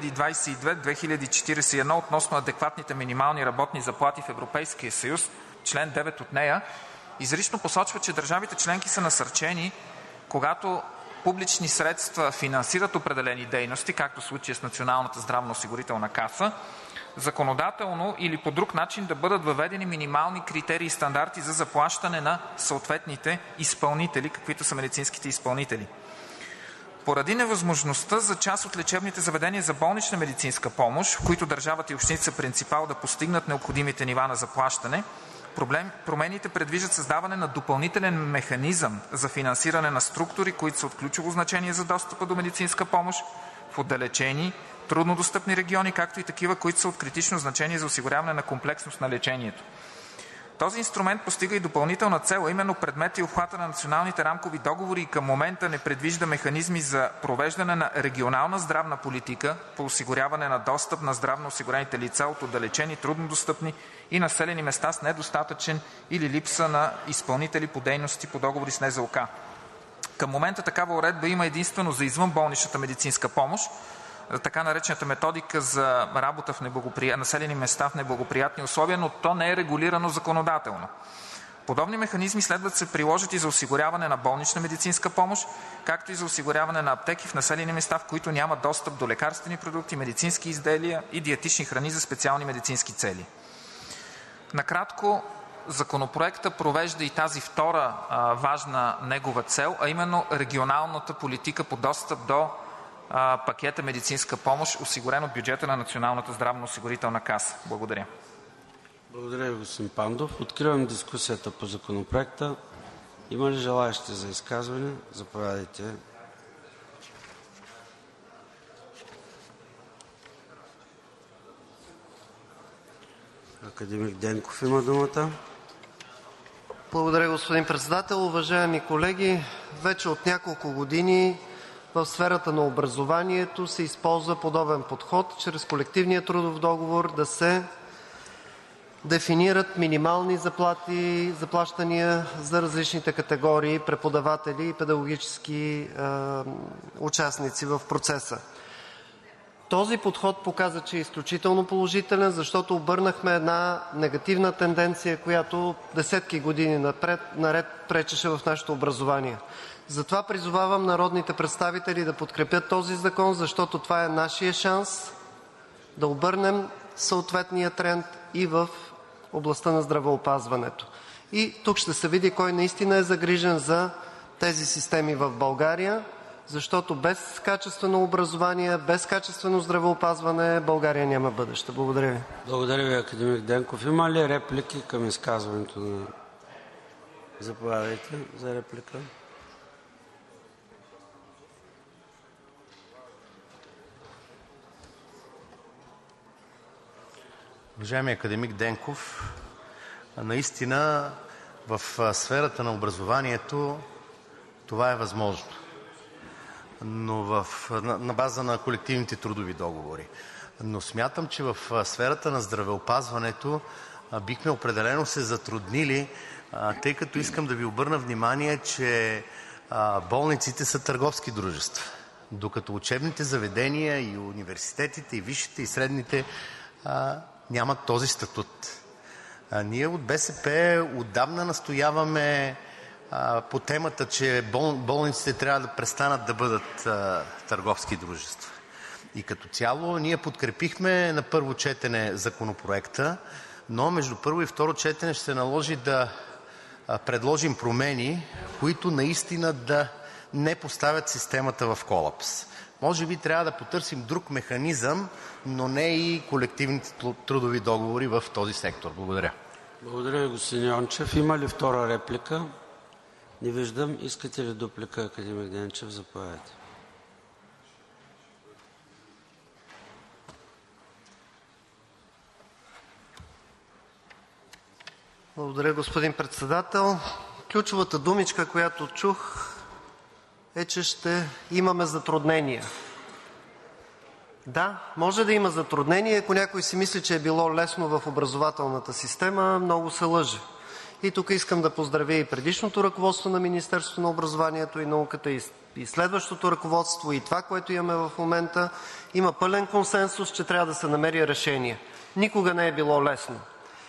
2022/2041 относно адекватните минимални работни заплати в Европейския съюз, член 9 от нея, изрично посочва, че държавите членки са насърчени, когато публични средства финансират определени дейности, както в случая с Националната здравноосигурителна каса, законодателно или по друг начин да бъдат въведени минимални критерии и стандарти за заплащане на съответните изпълнители, каквито са медицинските изпълнители. Поради невъзможността за част от лечебните заведения за болнична медицинска помощ, в които държавата и общините са принципал, да постигнат необходимите нива на заплащане, промените предвиждат създаване на допълнителен механизъм за финансиране на структури, които са от ключово значение за достъпа до медицинска помощ в отдалечени, труднодостъпни региони, както и такива, които са от критично значение за осигуряване на комплексност на лечението. Този инструмент постига и допълнителна цел, а именно предмета и обхвата на националните рамкови договори и към момента не предвижда механизми за провеждане на регионална здравна политика по осигуряване на достъп на здравноосигурените лица от отдалечени, труднодостъпни и населени места с недостатъчен или липса на изпълнители по дейности по договори с НЗОК. Към момента такава уредба има единствено за извънболничната медицинска помощ, така наречената методика за работа в населени места в неблагоприятни условия, но то не е регулирано законодателно. Подобни механизми следва да се приложат и за осигуряване на болнична медицинска помощ, както и за осигуряване на аптеки в населени места, в които няма достъп до лекарствени продукти, медицински изделия и диетични храни за специални медицински цели. Накратко, Законопроектът провежда и тази втора важна негова цел, а именно регионалната политика по достъп до пакета медицинска помощ, осигурен от бюджета на Националната здравноосигурителна каса. Благодаря. Благодаря ви, господин Пандов. Откривам дискусията по Законопроекта. Има ли желаещи за изказване? Заповядайте. Академик Денков има думата. Благодаря, господин Председател. Уважаеми колеги, вече от няколко години в сферата на образованието се използва подобен подход – чрез колективния трудов договор да се дефинират минимални заплати, заплащания за различните категории преподаватели и педагогически участници в процеса. Този подход показа, че е изключително положителен, защото обърнахме една негативна тенденция, която десетки години наред пречеше в нашето образование. Затова призовавам народните представители да подкрепят този закон, защото това е нашия шанс да обърнем съответния тренд и в областта на здравеопазването. И тук ще се види кой наистина е загрижен за тези системи в България, защото без качествено образование, без качествено здравеопазване България няма бъдеще. Благодаря ви. Благодаря ви, академик Денков. Има ли реплики към изказването на... Заповядайте за реплика. Уважаеми академик Денков, наистина в сферата на образованието това е възможно, но на база на колективните трудови договори. Но смятам, че в сферата на здравеопазването бихме определено се затруднили, тъй като искам да ви обърна внимание, че болниците са търговски дружества, докато учебните заведения и университетите, и висшите, и средните нямат този статут. Ние от БСП отдавна настояваме по темата, че болниците трябва да престанат да бъдат търговски дружества. И като цяло ние подкрепихме на първо четене Законопроекта, но между първо и второ четене ще се наложи да предложим промени, които наистина да не поставят системата в колапс. Може би трябва да потърсим друг механизъм, но не и колективните трудови договори в този сектор. Благодаря. Благодаря ви, господин Йончев. Има ли втора реплика? Не виждам. Искате ли дуплика, академик Денчев? Заповядайте. Благодаря, господин Председател. Ключовата думичка, която чух, е, че ще имаме затруднения. Да, може да има затруднения. Ако някой си мисли, че е било лесно в образователната система, много се лъже. И тук искам да поздравя и предишното ръководство на Министерството на образованието и науката, и следващото ръководство, и това, което имаме в момента. Има пълен консенсус, че трябва да се намери решение. Никога не е било лесно.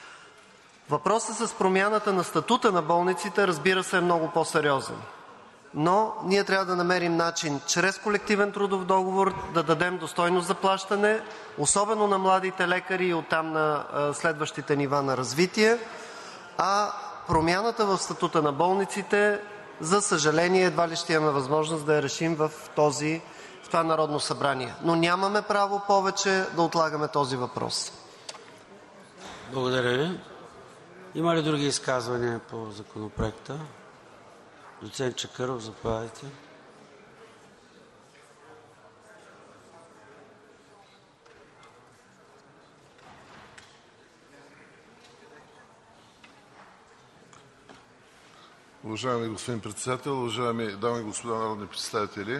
Въпросът с промяната на статута на болниците, разбира се, е много по-сериозен. но ние трябва да намерим начин чрез колективен трудов договор да дадем достойно заплащане, особено на младите лекари и оттам на следващите нива на развитие, а промяната в статута на болниците, за съжаление, едва ли ще имаме възможност да я решим в това Народно събрание. Но нямаме право повече да отлагаме този въпрос. Благодаря Ви. Има ли други изказвания по Законопроекта? Доцент Чакъров, заповядайте. Уважаеми господин Председател, уважаеми дами и господа народни представители!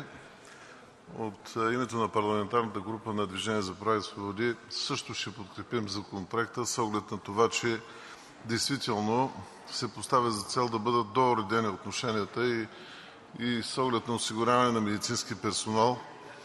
От името на парламентарната група на Движение за права и свободи също ще подкрепим Законопроекта с оглед на това, че действително се поставя за цел да бъдат доуредени отношенията и с оглед на осигуряване на медицински персонал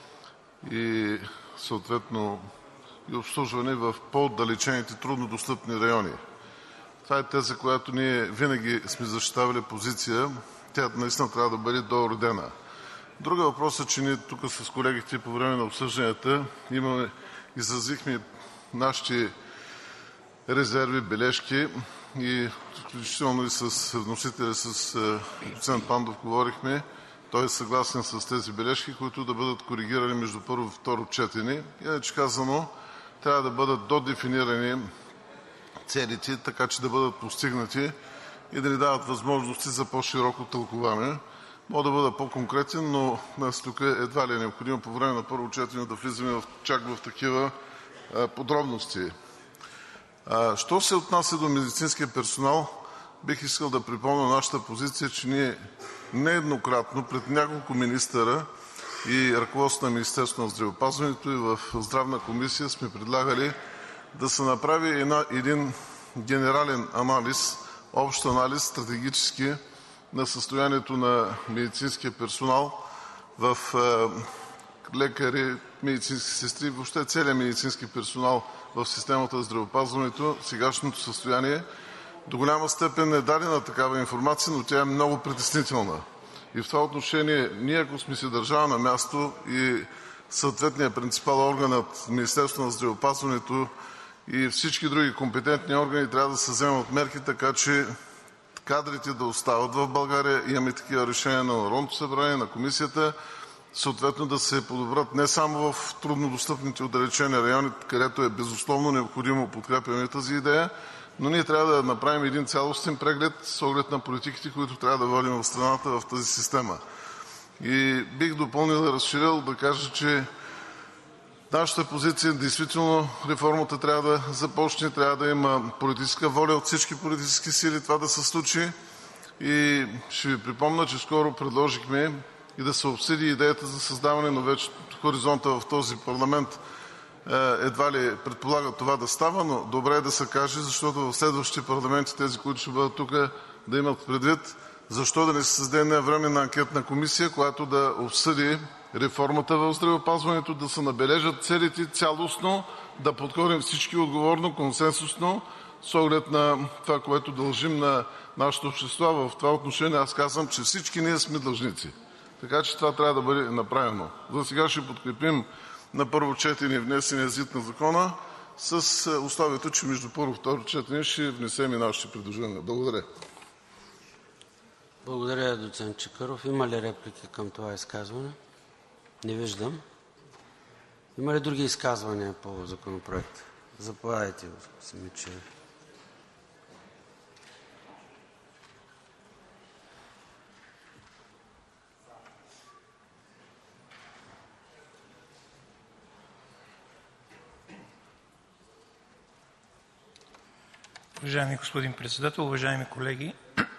и съответно и обслужване в по-отдалечените труднодостъпни райони. Това е теза, която ние винаги сме защитавали позиция. Тя наистина трябва да бъде доуредена. Друг въпрос е, че ние тук с колегите по време на обсъжданията изразихме нашите резерви, бележки и включително и с вносителя, с доцент Пандов говорихме. Той е съгласен с тези бележки, които да бъдат коригирани между първо и второ четене. Иначе казано, трябва да бъдат додефинирани целите, така че да бъдат постигнати и да ни дават възможности за по-широко тълкуване. Мога да бъда по-конкретен, но днес тук едва ли е необходимо по време на първо четене да влизаме чак в такива подробности. Що се отнася до медицинския персонал, бих искал да припомня нашата позиция, че ние нееднократно пред няколко министъра и ръководството на Министерството на здравеопазването и в Здравна комисия сме предлагали да се направи един генерален анализ, общ анализ, стратегически на състоянието на медицинския персонал в лекари, медицински сестри, въобще целият медицински персонал в системата на здравеопазването, сегашното състояние. До голяма степен е дадена такава информация, но тя е много притеснителна. И в това отношение ние, ако сме си държава на място и съответният принципал органът Министерството на здравеопазването и всички други компетентни органи трябва да се вземат мерки, така че кадрите да остават в България. Имаме такива решения на Народното събрание, на Комисията, съответно да се подобрят не само в труднодостъпните отдалечени райони, където е безусловно необходимо, подкрепяме тази идея, но ние трябва да направим един цялостен преглед с оглед на политиките, които трябва да водим в страната в тази система. И бих допълнил и разширил да кажа, че нашата позиция действително реформата трябва да започне, трябва да има политическа воля от всички политически сили това да се случи. И ще ви припомня, че скоро предложихме и да се обсъди идеята за създаване, но вече хоризонта в този парламент едва ли предполага това да става, но добре е да се каже, защото в следващите парламенти, тези, които ще бъдат тук, да имат предвид защо да не се създаде една временна анкетна комисия, която да обсъди реформата в здравеопазването, да се набележат целите цялостно, да подходим всички отговорно, консенсусно, с оглед на това, което дължим на нашето общество. В това отношение аз казвам, че всички ние сме длъжници. Така че това трябва да бъде направено. Засега ще подкрепим на първо четене внесения ЗИД на закона с условието, че между първо и второ четене ще внесем и нашите предложения. Благодаря. Благодаря, доцент Чакъров. Има ли реплики към това изказване? Не виждам. Има ли други изказвания по Законопроекта? Заповядайте, господин Мичев. Уважаеми господин Председател, уважаеми колеги!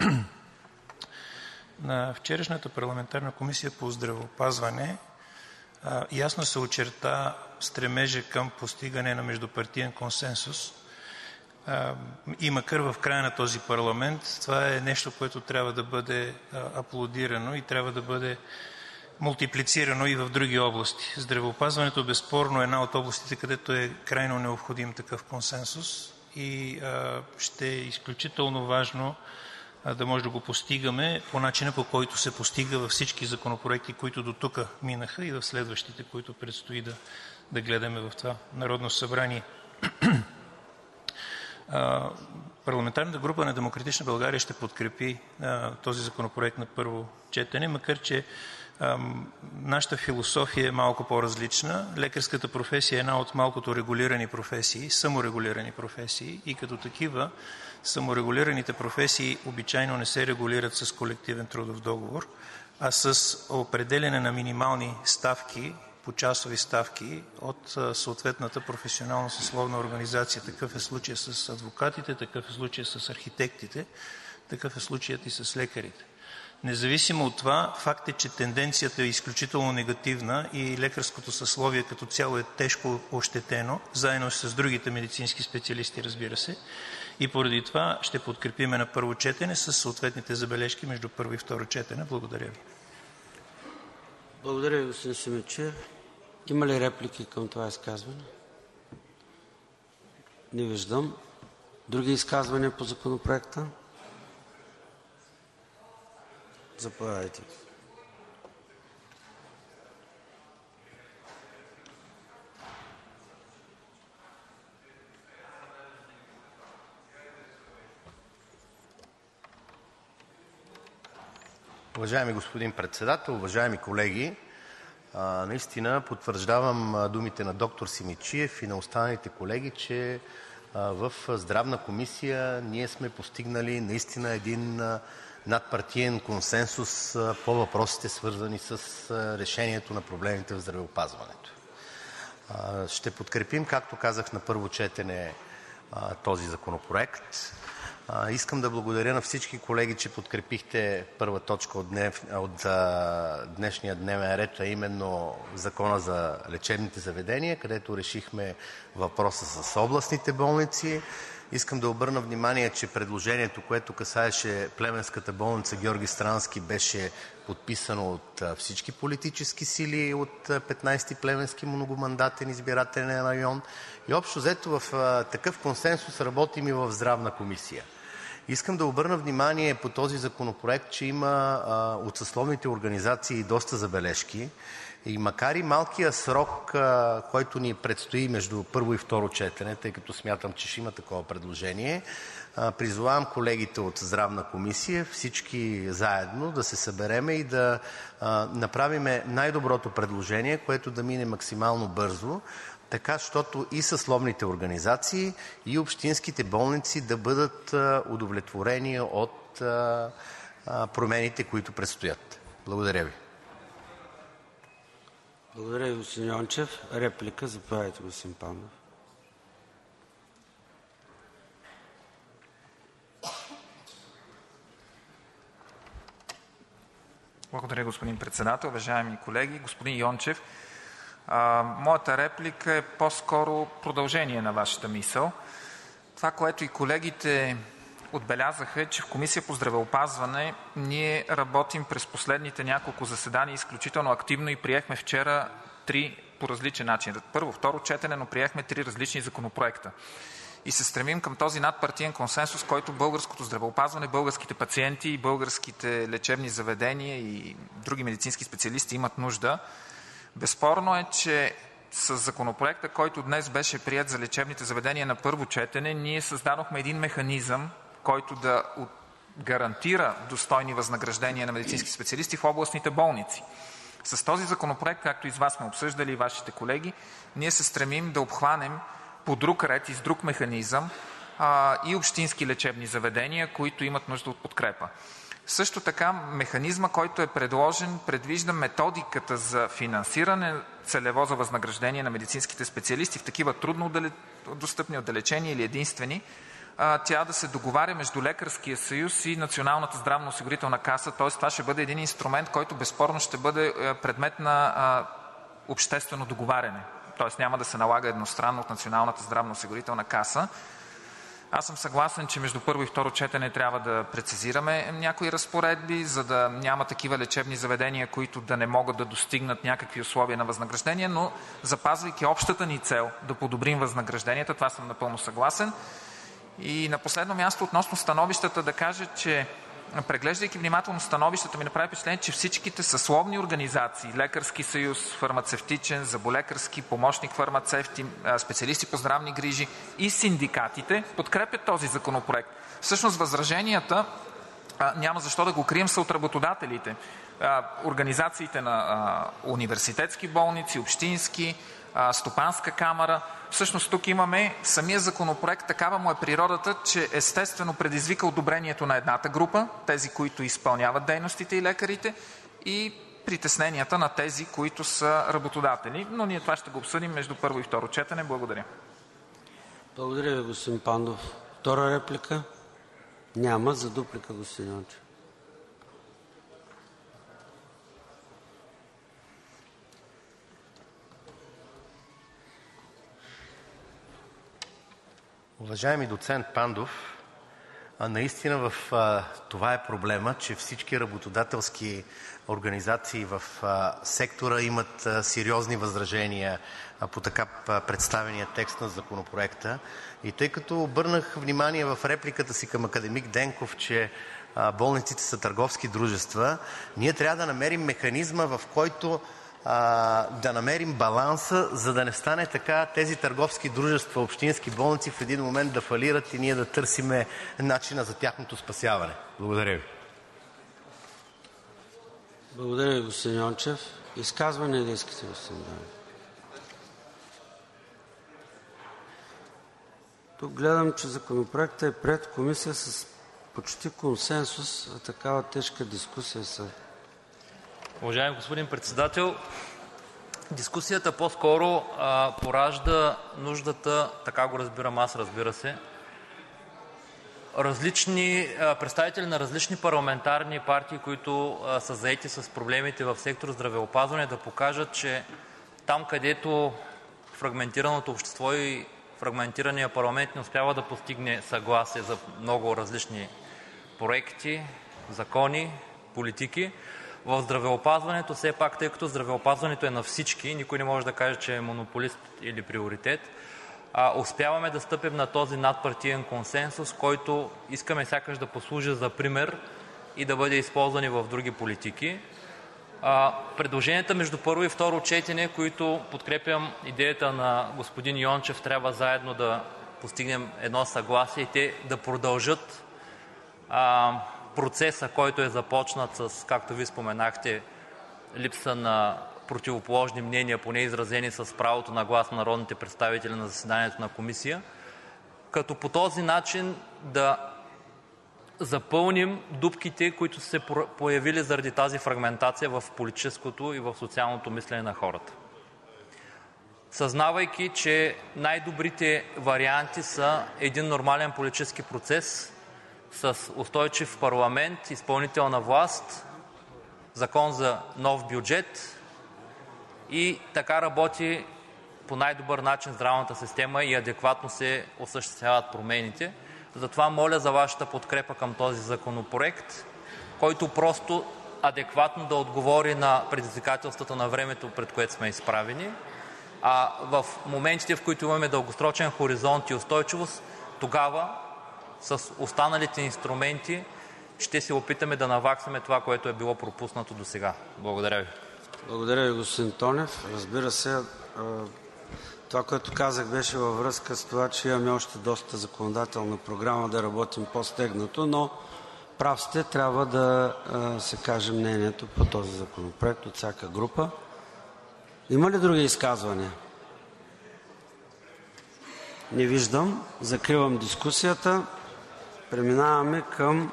На вчерашната парламентарна комисия по здравеопазване ясно се очерта стремежа към постигане на междупартиен консенсус и макар в края на този парламент това е нещо, което трябва да бъде аплодирано и трябва да бъде мултиплицирано и в други области. Здравеопазването безспорно е една от областите, където е крайно необходим такъв консенсус и ще е изключително важно да може да го постигаме по начина, по който се постига във всички законопроекти, които до тук минаха и в следващите, които предстои да гледаме в това Народно събрание. Парламентарната група на Демократична България ще подкрепи този законопроект на първо четене, макар че нашата философия е малко по-различна. Лекарската професия е една от малкото регулирани професии, саморегулирани професии, и като такива саморегулираните професии обичайно не се регулират с колективен трудов договор, а с определяне на минимални ставки, почасови ставки от съответната професионална съсловна организация. Такъв е случай с адвокатите, такъв е случай с архитектите, такъв е случаят и с лекарите. Независимо от това, факт е, че тенденцията е изключително негативна и лекарското съсловие като цяло е тежко ощетено, заедно с другите медицински специалисти, разбира се. И поради това ще подкрепиме на първо четене с съответните забележки между първо и второ четене. Благодаря ви. Благодаря ви, господин Симидчиев. Има ли реплики към това изказване? Не виждам. Други изказвания по законопроекта? Заповядайте. Уважаеми господин Председател, уважаеми колеги! Наистина потвърждавам думите на доктор Симидчиев и на останалите колеги, че в Здравна комисия ние сме постигнали наистина един надпартиен консенсус по въпросите, свързани с решението на проблемите в здравеопазването. Ще подкрепим, както казах, на първо четене този законопроект. Искам да благодаря на всички колеги, че подкрепихте първа точка от днешния дневен ред, а именно Закона за лечебните заведения, където решихме въпроса с областните болници. Искам да обърна внимание, че предложението, което касаеше Плевенската болница „Георги Странски“, беше подписано от всички политически сили от 15-ти Плевенски многомандатен избирателен район и общо взето в такъв консенсус работим и в Здравна комисия. Искам да обърна внимание по този законопроект, че има от съсловните организации доста забележки и макар и малкия срок, който ни предстои между първо и второ четене, тъй като смятам, че ще има такова предложение, призовавам колегите от Здравна комисия, всички заедно да се съберем и да направим най-доброто предложение, което да мине максимално бързо, така щото и съсловните организации, и общинските болници да бъдат удовлетворени от промените, които предстоят. Благодаря ви. Благодаря ви, господин Йончев. Реплика, заповядайте, господин Пандов. Благодаря, господин Председател. Уважаеми колеги, господин Йончев, моята реплика е по-скоро продължение на Вашата мисъл. Това, което и колегите отбелязаха, е, че в Комисия по здравеопазване ние работим през последните няколко заседания изключително активно и приехме вчера 3 по различен начин. Първо, второ четене, но приехме 3 различни законопроекта. И се стремим към този надпартиен консенсус, който българското здравеопазване, българските пациенти и българските лечебни заведения и други медицински специалисти имат нужда. Безспорно е, че с законопроекта, който днес беше приет за лечебните заведения на първо четене, ние създадохме един механизъм, който да гарантира достойни възнаграждения на медицински специалисти в областните болници. С този законопроект, както и с Вас сме обсъждали и Вашите колеги, ние се стремим да обхванем по друг ред и с друг механизъм и общински лечебни заведения, които имат нужда от подкрепа. Също така механизма, който е предложен, предвижда методиката за финансиране целево за възнаграждение на медицинските специалисти в такива трудно достъпни, отдалечени или единствени, тя да се договаря между Лекарския съюз и Националната здравноосигурителна каса, т.е. това ще бъде един инструмент, който безспорно ще бъде предмет на обществено договаряне, т.е. няма да се налага едностранно от Националната здравноосигурителна каса. Аз съм съгласен, че между първо и второ четене трябва да прецизираме някои разпоредби, за да няма такива лечебни заведения, които да не могат да достигнат някакви условия на възнаграждение, но запазвайки общата ни цел да подобрим възнагражденията, това съм напълно съгласен. И на последно място, относно становищата, да кажа, че преглеждайки внимателно становищата, ми направи впечатление, че всичките съсловни организации – Лекарски съюз, фармацевтичен, зъболекарски, помощник фармацевти, специалисти по здравни грижи и синдикатите подкрепят този законопроект. Всъщност възраженията, няма защо да го крием, са от работодателите. Организациите на университетски болници, общински, стопанска камара. Всъщност тук имаме самия законопроект, такава му е природата, че естествено предизвика одобрението на едната група, тези, които изпълняват дейностите и лекарите, и притесненията на тези, които са работодатели. Но ние това ще го обсъдим между първо и второ четене. Благодаря. Благодаря ви, господин Пандов. Втора реплика? Няма. За дуплика, господин Йончев. Уважаеми доцент Пандов, наистина това е проблема, че всички работодателски организации в сектора имат сериозни възражения по така представения текст на законопроекта. И тъй като обърнах внимание в репликата си към академик Денков, че болниците са търговски дружества, ние трябва да намерим механизма, в който да намерим баланса, за да не стане така тези търговски дружества, общински болници в един момент да фалират и ние да търсиме начина за тяхното спасяване. Благодаря ви. Благодаря ви, господин Йончев. Изказване ли искате, господин Данев? Тук гледам, че законопроектът е приет в комисия с почти консенсус, а такава тежка дискусия са. Уважаеми господин Председател, дискусията по-скоро поражда нуждата, така го разбирам аз, разбира се, представители на различни парламентарни партии, които са заети с проблемите в сектор здравеопазване, да покажат, че там, където фрагментираното общество и фрагментирания парламент не успява да постигне съгласие за много различни проекти, закони, политики, в здравеопазването все пак, тъй като здравеопазването е на всички, никой не може да каже, че е монополист или приоритет, успяваме да стъпим на този надпартиен консенсус, който искаме сякаш да послужи за пример и да бъде използван и в други политики. Предложенията между първо и второ четене, които подкрепям идеята на господин Йончев, трябва заедно да постигнем едно съгласие и те да продължат процеса, който е започнат с, както ви споменахте, липса на противоположни мнения, поне изразени с правото на глас на народните представители на заседанието на комисия, като по този начин да запълним дупките, които са се появили заради тази фрагментация в политическото и в социалното мислене на хората. Съзнавайки, че най-добрите варианти са един нормален политически процес с устойчив парламент, изпълнителна власт, закон за нов бюджет и така работи по най-добър начин здравната система и адекватно се осъществяват промените. Затова моля за Вашата подкрепа към този законопроект, който просто адекватно да отговори на предизвикателствата на времето, пред което сме изправени, а в моментите, в които имаме дългосрочен хоризонт и устойчивост, тогава с останалите инструменти ще се опитаме да наваксаме това, което е било пропуснато досега. Благодаря ви. Благодаря ви, господин Тонев. Разбира се, това, което казах, беше във връзка с това, че имаме още доста законодателна програма да работим по-стегнато, но прав сте, трябва да се каже мнението по този законопроект от всяка група. Има ли други изказвания? Не виждам. Закривам дискусията. Преминаваме към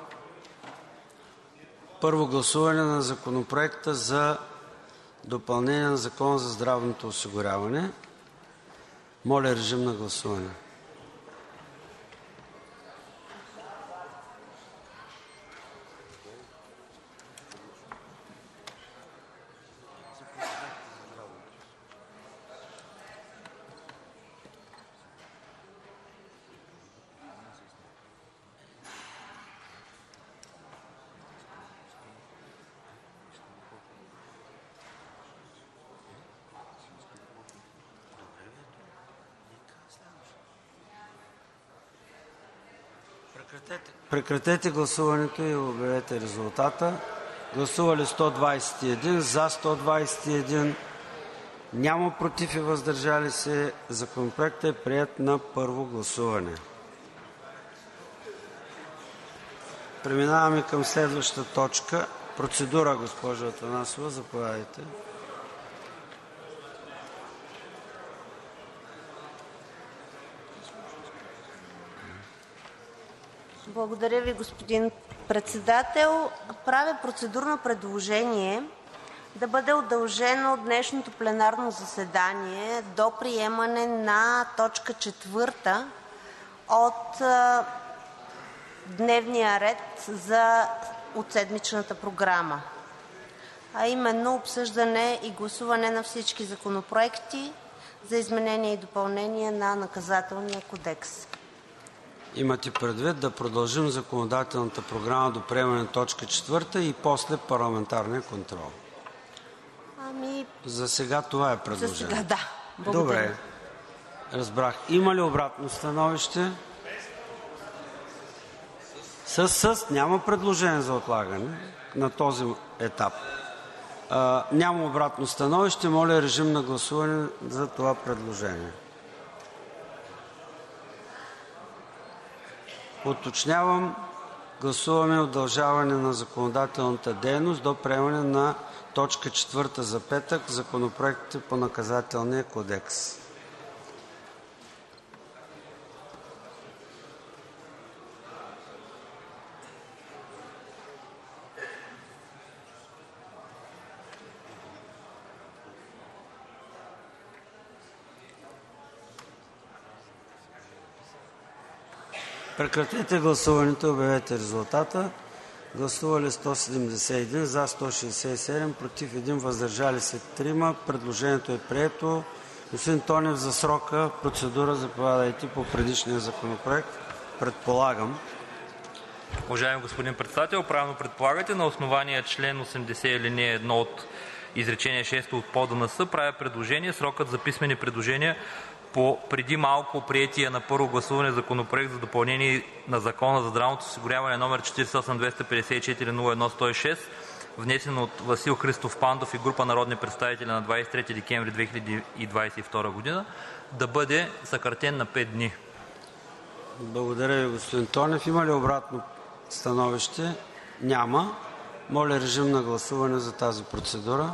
първо гласуване на Законопроекта за допълнение на Закона за здравното осигуряване. Моля, режим на гласуване. Прекратете гласуването и обявете резултата. Гласували 121, за 121, няма против и въздържали се. Законопроектът е приет на първо гласуване. Преминаваме към следващата точка. Процедура, госпожо Атанасова, заповядайте. Благодаря Ви, господин Председател. Правя процедурно предложение да бъде удължено днешното пленарно заседание до приемане на точка 4 от дневния ред от седмичната програма, а именно обсъждане и гласуване на всички законопроекти за изменение и допълнение на Наказателния кодекс. Имате предвид да продължим законодателната програма до приемане на точка 4 и после парламентарния контрол? За сега това е предложение. За сега, да. Благодаря. Добре, разбрах. Има ли обратно становище? Няма предложение за отлагане на този етап. Няма обратно становище. Моля, режим на гласуване за това предложение. Уточнявам, гласуваме удължаване на законодателната дейност до приемане на точка 4 за петък, законопроектите по Наказателния кодекс. Прекратете гласуването и обявете резултата. Гласували 171, за 167, против 1, въздържали се 3. Предложението е прието. Господин Тонев, за срока, процедура, заповядайте по предишния законопроект. Предполагам. Уважаеми господин Председател, правилно предполагате. На основание член 80 алинея 1 от изречение 6 от ПОДНС правя предложение срокът за писмени предложения по преди малко приетия на първо гласуване Законопроект за допълнение на Закона за здравното осигуряване № 48-254-01-106, внесен от Васил Христов Пандов и група народни представители на 23 декември 2022 г., да бъде съкратен на 5 дни. Благодаря ви, господин Тонев. Има ли обратно становище? Няма. Моля, режим на гласуване за тази процедура.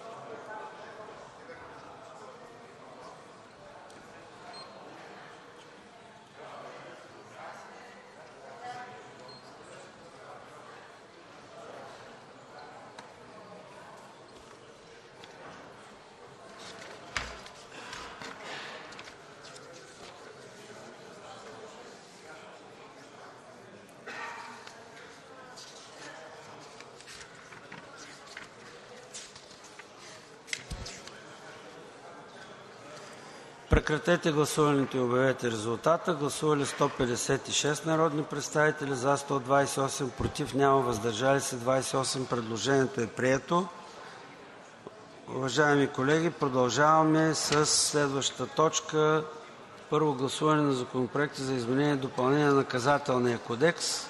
Прекратете гласуването и обявете резултата. Гласували 156 народни представители, за 128, против няма, въздържали се 28. Предложението е прието. Уважаеми колеги, продължаваме с следващата точка. Първо гласуване на законопроекти за изменение и допълнение на Наказателния кодекс.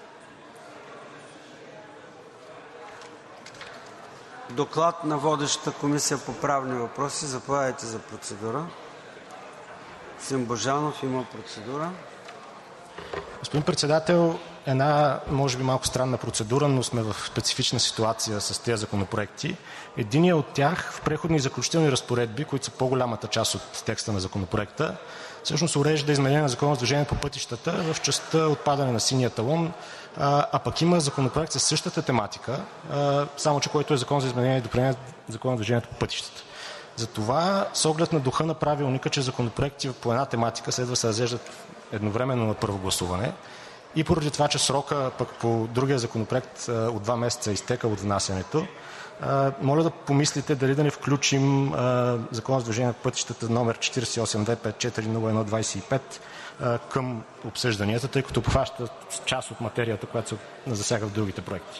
Доклад на водещата Комисия по правни въпроси. Заповядайте за процедура. Господин Божанов има процедура. Господин Председател, една може би малко странна процедура, но сме в специфична ситуация с тези законопроекти. Единият от тях в преходни и заключителни разпоредби, които са по-голямата част от текста на законопроекта, всъщност урежда изменение на Закона за движение по пътищата в частта отпадане на синия талон, а пък има законопроект със същата тематика, само че който е Закон за изменение и допълнение на Закона за движението по пътищата. Затова, с оглед на духа на правилника, че законопроекти по една тематика следва да се разглеждат едновременно на първо гласуване и поради това, че срока пък по другия законопроект от 2 месеца е изтекал от внасянето, моля да помислите дали да не включим Закона за движение по пътищата № 48-254-01-25 към обсъжданията, тъй като обхваща част от материята, която се засяга в другите проекти.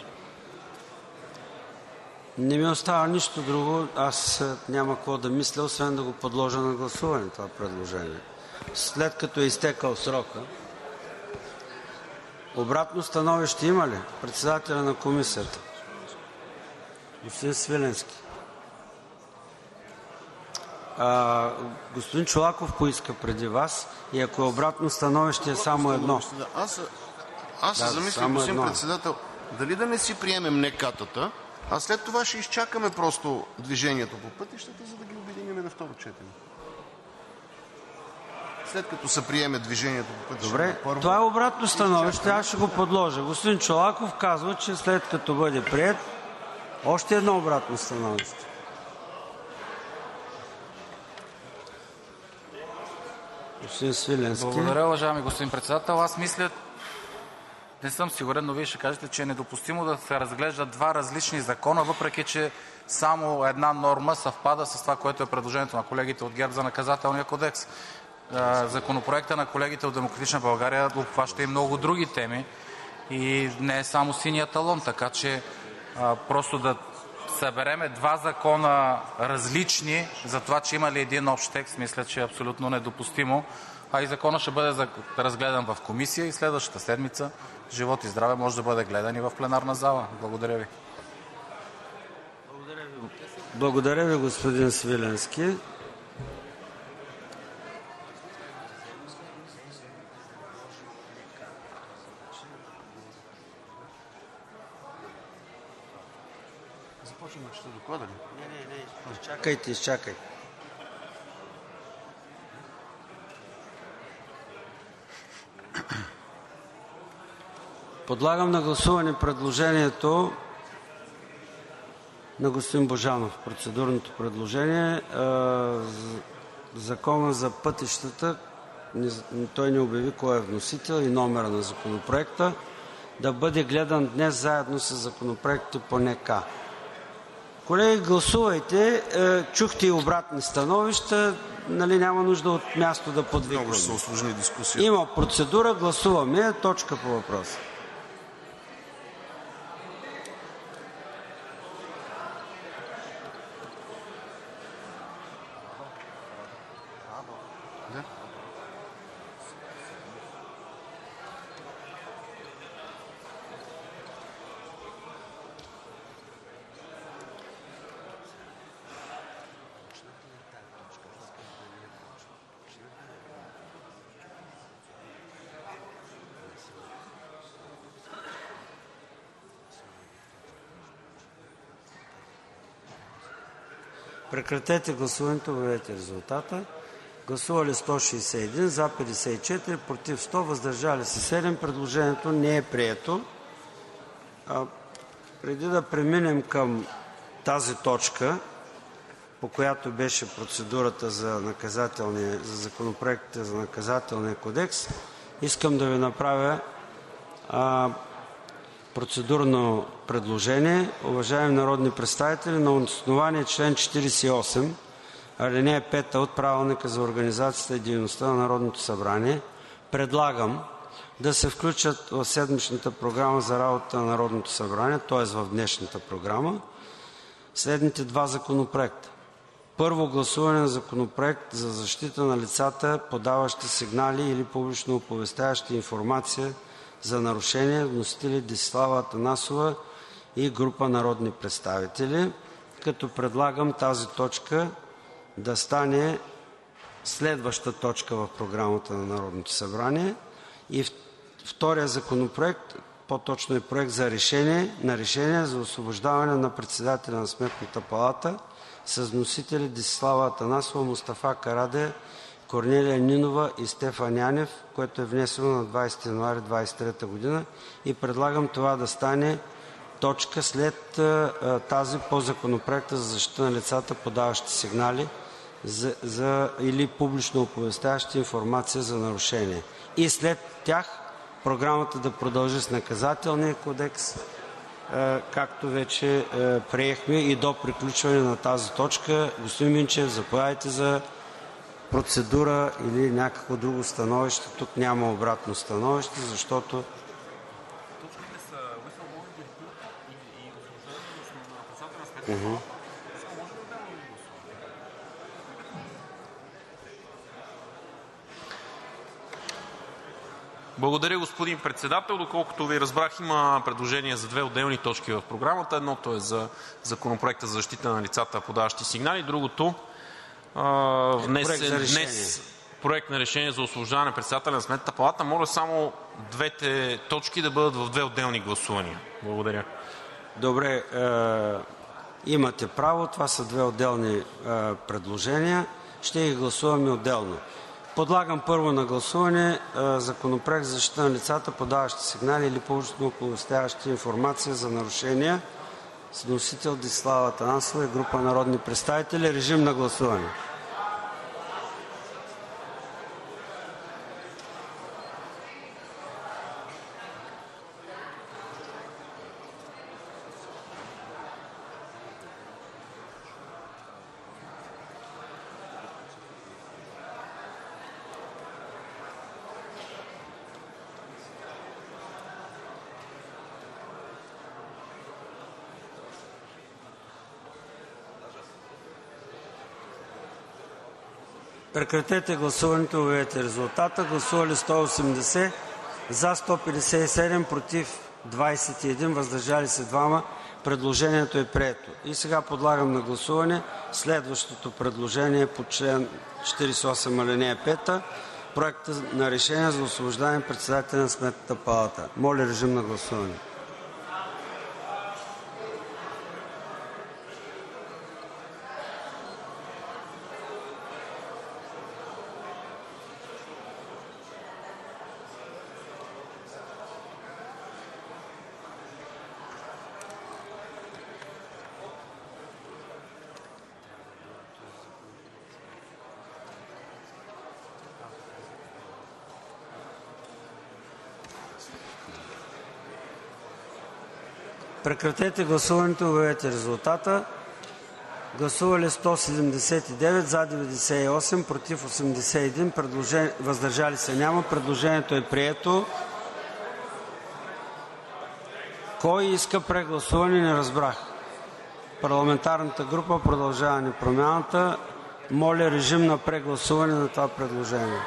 Не ми остава нищо друго. Аз няма какво да мисля, освен да го подложа на гласуване това предложение. След като е изтекал срока. Обратно становище има ли? Председателя на комисията. Господин Свиленски. Господин Чолаков поиска преди Вас и ако е обратно становище е само едно. Аз се замислих, господин председател, дали да не си приемем НК-тата, а след това ще изчакаме просто движението по пътищата, за да ги обединим на второ четене. След като се приеме движението по пътищата. Добре, това е обратно становище, аз ще го подложа. Господин Чолаков казва, че след като бъде приет, още едно обратно становище. Господин Свиленски. Благодаря, уважаеми господин председател. Аз мисля, не съм сигурен, но Вие ще кажете, че е недопустимо да се разглеждат два различни закона, въпреки че само една норма съвпада с това, което е предложението на колегите от ГЕРБ за Наказателния кодекс. Законопроектът на колегите от „Демократична България“ обхваща и много други теми и не е само синия талон, така че просто да събереме два закона различни за това, че има ли един общ текст, мисля, че е абсолютно недопустимо. А и законът ще бъде разгледан в комисия и следващата седмица, живот и здраве, може да бъде гледан и в пленарна зала. Благодаря Ви. Благодаря Ви, господин Свиленски. Започваме ще доклада ли? Не. Изчакайте. Подлагам на гласуване предложението на господин Божанов, процедурното предложение. Закона за пътищата, той не обяви кой е вносител и номера на законопроекта, да бъде гледан днес заедно с законопроектите по НК. Колеги, гласувайте. Чухте и обратни становища. Няма нужда от място да подвикваме. Много ще се усложни дискусия. Има процедура, гласуваме. Точка по въпроса. Прекратете гласуването, обявете резултата. Гласували 161, за 54, против 100, въздържали се 7. Предложението не е прието. Преди да преминем към тази точка, по която беше процедурата за законопроектите за Наказателния кодекс, искам да Ви направя процедурно предложение. Уважаеми народни представители, на основание член 48, ал. 5 от Правилника за организацията и дейността на Народното събрание предлагам да се включат в седмичната програма за работа на Народното събрание, т.е. в днешната програма, следните два законопроекта. Първо гласуване на Законопроект за защита на лицата, подаващи сигнали или публично оповестяващи информация за нарушения. Вносители Десислава Атанасова и група народни представители, като предлагам тази точка да стане следваща точка в програмата на Народното събрание. И втория законопроект, по-точно е проект за решение за освобождаване на председателя на Сметната палата с вносители Десислава Атанасова, Мустафа Карадайъ, Корнелия Нинова и Стефан Янев, което е внесено на 20 януари 2023 г. и предлагам това да стане точка след тази по Законопроекта за защита на лицата, подаващи сигнали или публично оповестяващи информация за нарушение. И след тях програмата да продължи с Наказателния кодекс, както вече приехме, и до приключване на тази точка. Господин Минчев, заповядайте за процедура или някакво друго становище. Тук няма обратно становище, защото Благодаря, господин Председател. Доколкото Ви разбрах, има предложение за две отделни точки в програмата. Едното е за Законопроекта за защита на лицата, подаващи сигнали. Другото внесен днес Проект на решение за освобождаване председателя на Сметната палата. Моля само двете точки да бъдат в две отделни гласувания. Благодаря. Добре, имате право. Това са две отделни предложения. Ще ги гласуваме отделно. Подлагам първо на гласуване Законопроект за защита на лицата, подаващи сигнали или публично оповестяващи информация за нарушения, с вносител Десислава Атанасова и група народни представители. Режим на гласуване. Прекратете гласуването и обявете резултата. Гласували 180, за 157, против 21, въздържали се 2. Предложението е прието. И сега подлагам на гласуване следващото предложение по член 48, алинея 5, Проекта на решение за освобождаване председателя на Сметната палата. Моля, режим на гласуване. Прекратете гласуването и обявете резултата. Гласували 179, за 98, против 81, въздържали се няма. Предложението е прието. Кой иска прегласуване, не разбрах. Парламентарната група Продължаваме Промяната. Моля, режим на прегласуване на това предложение.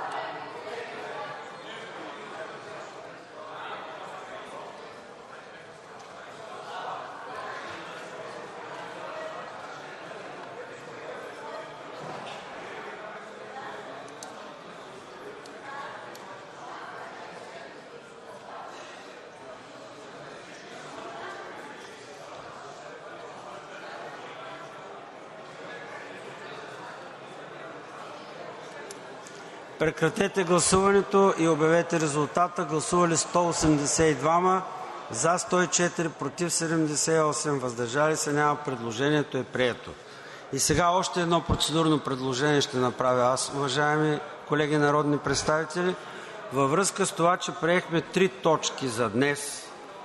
Прекратете гласуването и обявете резултата. Гласували 182, за 104, против 78, въздържали се няма. Предложението е прието. И сега още едно процедурно предложение ще направя аз, уважаеми колеги народни представители. Във връзка с това, че приехме 3 точки за днес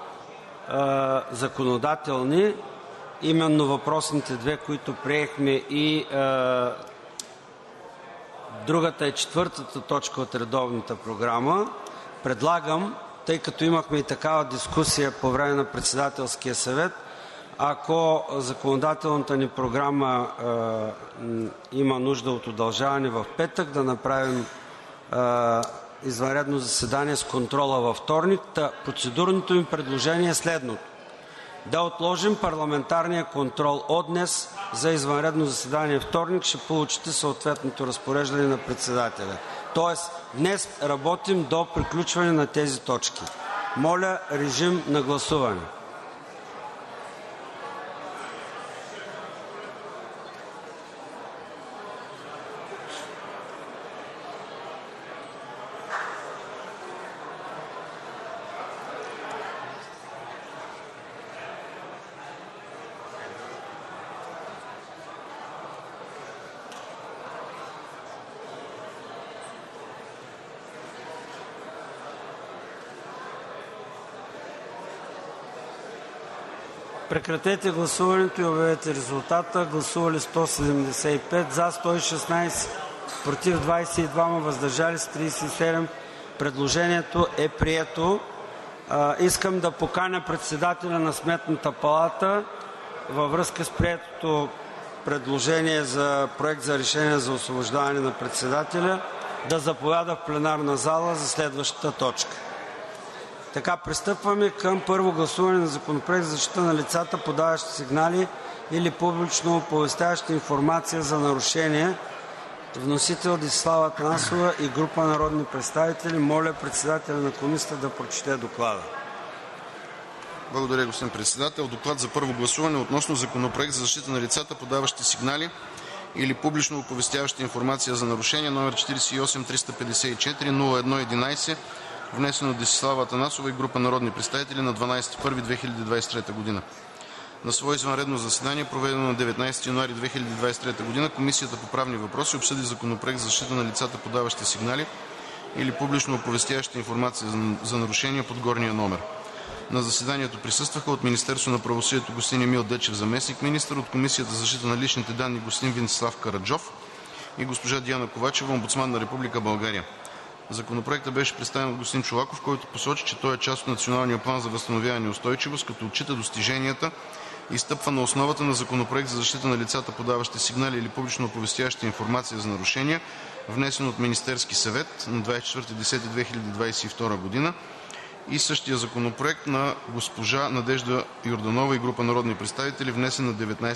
законодателни, именно въпросните две, които приехме, и другата е четвъртата точка от редовната програма, предлагам, тъй като имахме и такава дискусия по време на Председателския съвет, ако законодателната ни програма има нужда от удължаване в петък, да направим извънредно заседание с контрола във вторник. Процедурното ми предложение е следното: да отложим парламентарния контрол от днес за извънредно заседание вторник. Ще получите съответното разпореждане на председателя. Тоест днес работим до приключване на тези точки. Моля, режим на гласуване. Прекратете гласуването и обявете резултата. Гласували 175, за 116, против 22, въздържали се 37. Предложението е прието. Искам да поканя председателя на Сметната палата във връзка с приетото предложение за Проект за решение за освобождаване на председателя да заповяда в пленарна зала за следващата точка. Така, пристъпваме към първо гласуване на Законопроект за защита на лицата, подаващи сигнали или публично оповестяващи информация за нарушения. Вносител Десислава Атанасова и група народни представители. Моля председателя на комисията да прочете доклада. Благодаря, господин председател. Доклад за първо гласуване относно Законопроект за защита на лицата, подаващи сигнали или публично оповестяващи информация за нарушения, № 48-354-01-11, внесен от Десислава Атанасова и група народни представители на 12 януари 2023 г. На свое извънредно заседание, проведено на 19 януари 2023 г., Комисията по правни въпроси обсъди Законопроект за защита на лицата, подаващи сигнали или публично оповестяващи информация за нарушения под горния номер. На заседанието присъстваха от Министерството на правосъдието господин Емил Дечев, заместник-министър, от Комисията за защита на личните данни господин Венцислав Караджов и госпожа Диана Ковачева, омбудсман на Република България. Законопроектът беше представен от господин Чолаков, който посочи, че той е част от Националния план за възстановяване и устойчивост, като отчита достиженията и стъпва на основата на Законопроект за защита на лицата, подаващи сигнали или публично оповестяващи информация за нарушения, внесен от Министерския съвет на 24.10.2022 г. и същия законопроект на госпожа Надежда Йорданова и група народни представители, внесен на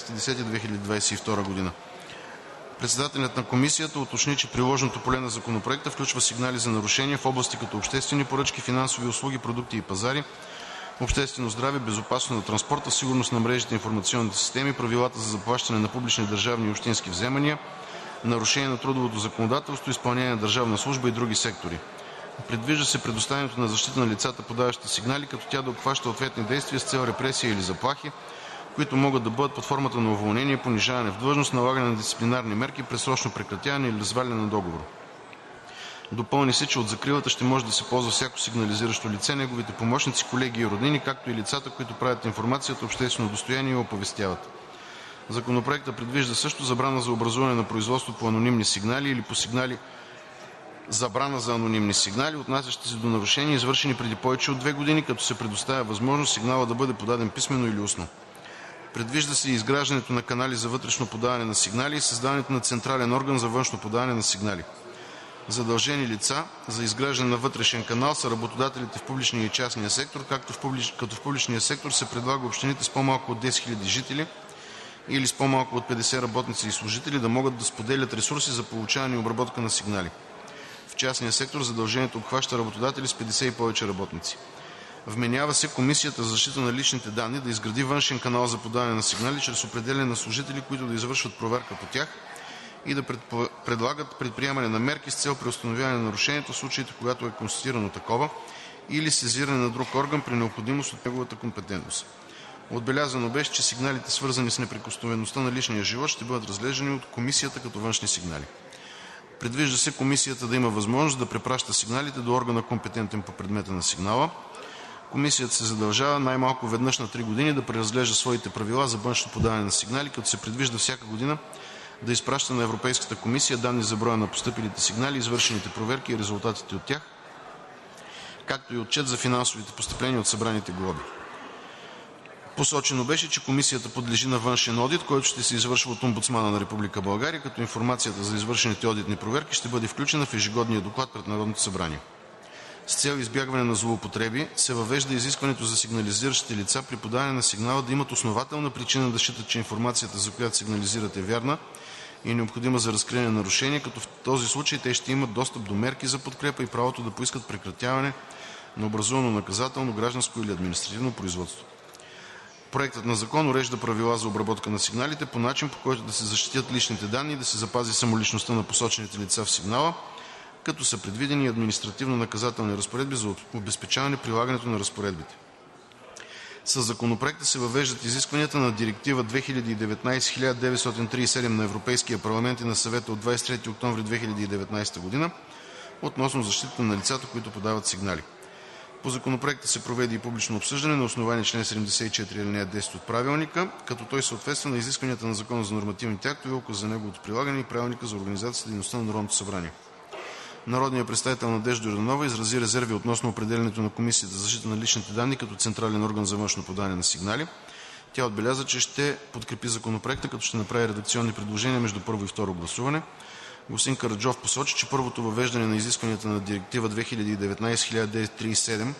19.10.2022 г. Председателят на комисията уточни, че приложното поле на законопроекта включва сигнали за нарушения в области като обществени поръчки, финансови услуги, продукти и пазари, обществено здраве, безопасност на транспорта, сигурност на мрежите и информационните системи, правилата за заплащане на публични държавни и общински вземания, нарушение на трудовото законодателство, изпълнение на държавна служба и други сектори. Предвижда се предоставянето на защита на лицата, подаващи сигнали, като тя да обхваща ответни действия с цел репресия или заплахи, които могат да бъдат под формата на уволнение, понижаване в длъжност, налагане на дисциплинарни мерки, предсрочно прекратяване или разваляне на договор. Допълни се, че от закрилата ще може да се ползва всяко сигнализиращо лице, неговите помощници, колеги и роднини, както и лицата, които правят информацията обществено достояние и оповестяват. Законопроектът предвижда също забрана за образуване на производство по анонимни сигнали или по сигнали, забрана за анонимни сигнали, отнасящи се до нарушения, извършени преди повече от 2 години, като се предоставя възможност сигнала да бъде подаден писмено или устно. Предвижда се и изграждането на канали за вътрешно подаване на сигнали и създаването на централен орган за външно подаване на сигнали. Задължени лица за изграждане на вътрешен канал са работодателите в публичния и частния сектор, като в публичния сектор се предлага общините с по-малко от 10 000 жители или с по-малко от 50 работници и служители да могат да споделят ресурси за получаване и обработка на сигнали. В частния сектор задължението обхваща работодатели с 50 и повече работници. Вменява се Комисията за защита на личните данни да изгради външен канал за подаване на сигнали чрез определяне на служители, които да извършват проверка по тях и да предлагат предприемане на мерки с цел преустановяване на нарушението в случаите, когато е констатирано такова, или сезиране на друг орган при необходимост от неговата компетентност. Отбелязано беше, че сигналите, свързани с неприкосновеността на личния живот, ще бъдат разглеждани от Комисията като външни сигнали. Предвижда се Комисията да има възможност да препраща сигналите до органа, компетентен по предмета на сигнала. Комисията се задължава най-малко веднъж на 3 години да преразглежда своите правила за външно подаване на сигнали, като се предвижда всяка година да изпраща на Европейската комисия данни за броя на постъпилите сигнали, извършените проверки и резултатите от тях, както и отчет за финансовите постъпления от събраните глоби. Посочено беше, че комисията подлежи на външен одит, който ще се извършва от омбудсмана на Република България, като информацията за извършените одитни проверки ще бъде включена в ежегодния доклад пред Народното събрание. С цел избягване на злоупотреби се въвежда изискването за сигнализиращите лица при подаване на сигнала да имат основателна причина да считат, че информацията, за която сигнализират, е вярна и необходима за разкриване на нарушение, като в този случай те ще имат достъп до мерки за подкрепа и правото да поискат прекратяване на образувано наказателно, гражданско или административно производство. Проектът на закон урежда правила за обработка на сигналите по начин, по който да се защитят личните данни и да се запази самоличността на посочените лица в сигнала, като са предвидени административно-наказателни разпоредби за обезпечаване прилагането на разпоредбите. Със Законопроекта се въвеждат изискванията на Директива 2019/1937 на Европейския парламент и на Съвета от 23 октомври 2019 г. относно защитата на лицата, които подават сигнали. По Законопроекта се проведе и публично обсъждане на основание чл. 74, ал. 10 от Правилника, като той съответства на изискванията на Закона за нормативните актове, Указа за неговото прилагане и Правилника за организацията и дейността на Народното събрание. Народният представител Надежда Йорданова изрази резерви относно определянето на Комисията за защита на личните данни като централен орган за външно подаване на сигнали. Тя отбеляза, че ще подкрепи Законопроекта, като ще направи редакционни предложения между първо и второ гласуване. Господин Караджов посочи, че първото въвеждане на изискванията на Директива 2019/1937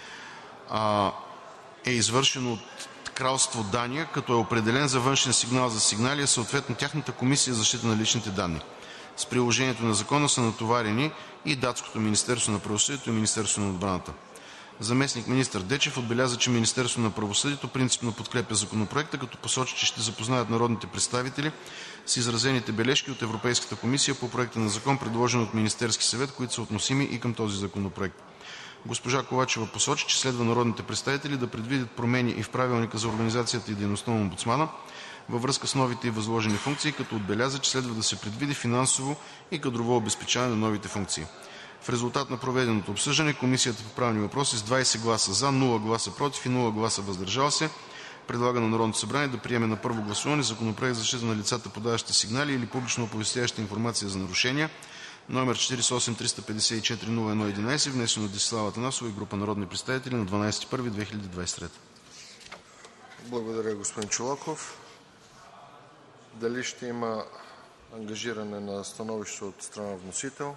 е извършено от Кралство Дания, като е определен за външен сигнал за сигнали, а съответно тяхната комисия за защита на личните данни. С приложението на закона са натоварени и датското Министерство на правосъдието и Министерство на отбраната. Заместник-министър Дечев отбеляза, че Министерството на правосъдието принципно подкрепя законопроекта, като посочи, че ще запознаят народните представители с изразените бележки от Европейската комисия по проекта на закон, предложен от Министерския съвет, които са относими и към този законопроект. Госпожа Ковачева посочи, че следва народните представители да предвидят промени и в Правилника за организацията и дейността на омбудсмана във връзка с новите ѝ възложени функции, като отбеляза, че следва да се предвиди финансово и кадрово обезпечаване на новите функции. В резултат на проведеното обсъждане Комисията по правни въпроси с 20 гласа „за“, 0 гласа „против“ и 0 гласа „въздържал се“ предлага на Народното събрание да приеме на първо гласуване Законопроект за защита на лицата, подаващи сигнали или публично оповестяващи информация за нарушения, № 48-354-01-11, внесен от Десислава Атанасова и група народни представители на 12 януари 2023 г. Благодаря, господин Чолаков. Дали ще има ангажиране на становище от страна вносител?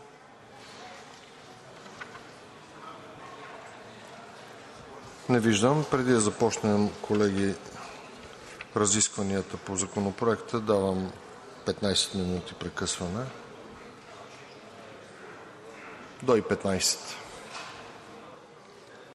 Не виждам. Преди да започнем, колеги, разискванията по Законопроекта, давам 15 минути прекъсване. До и 15.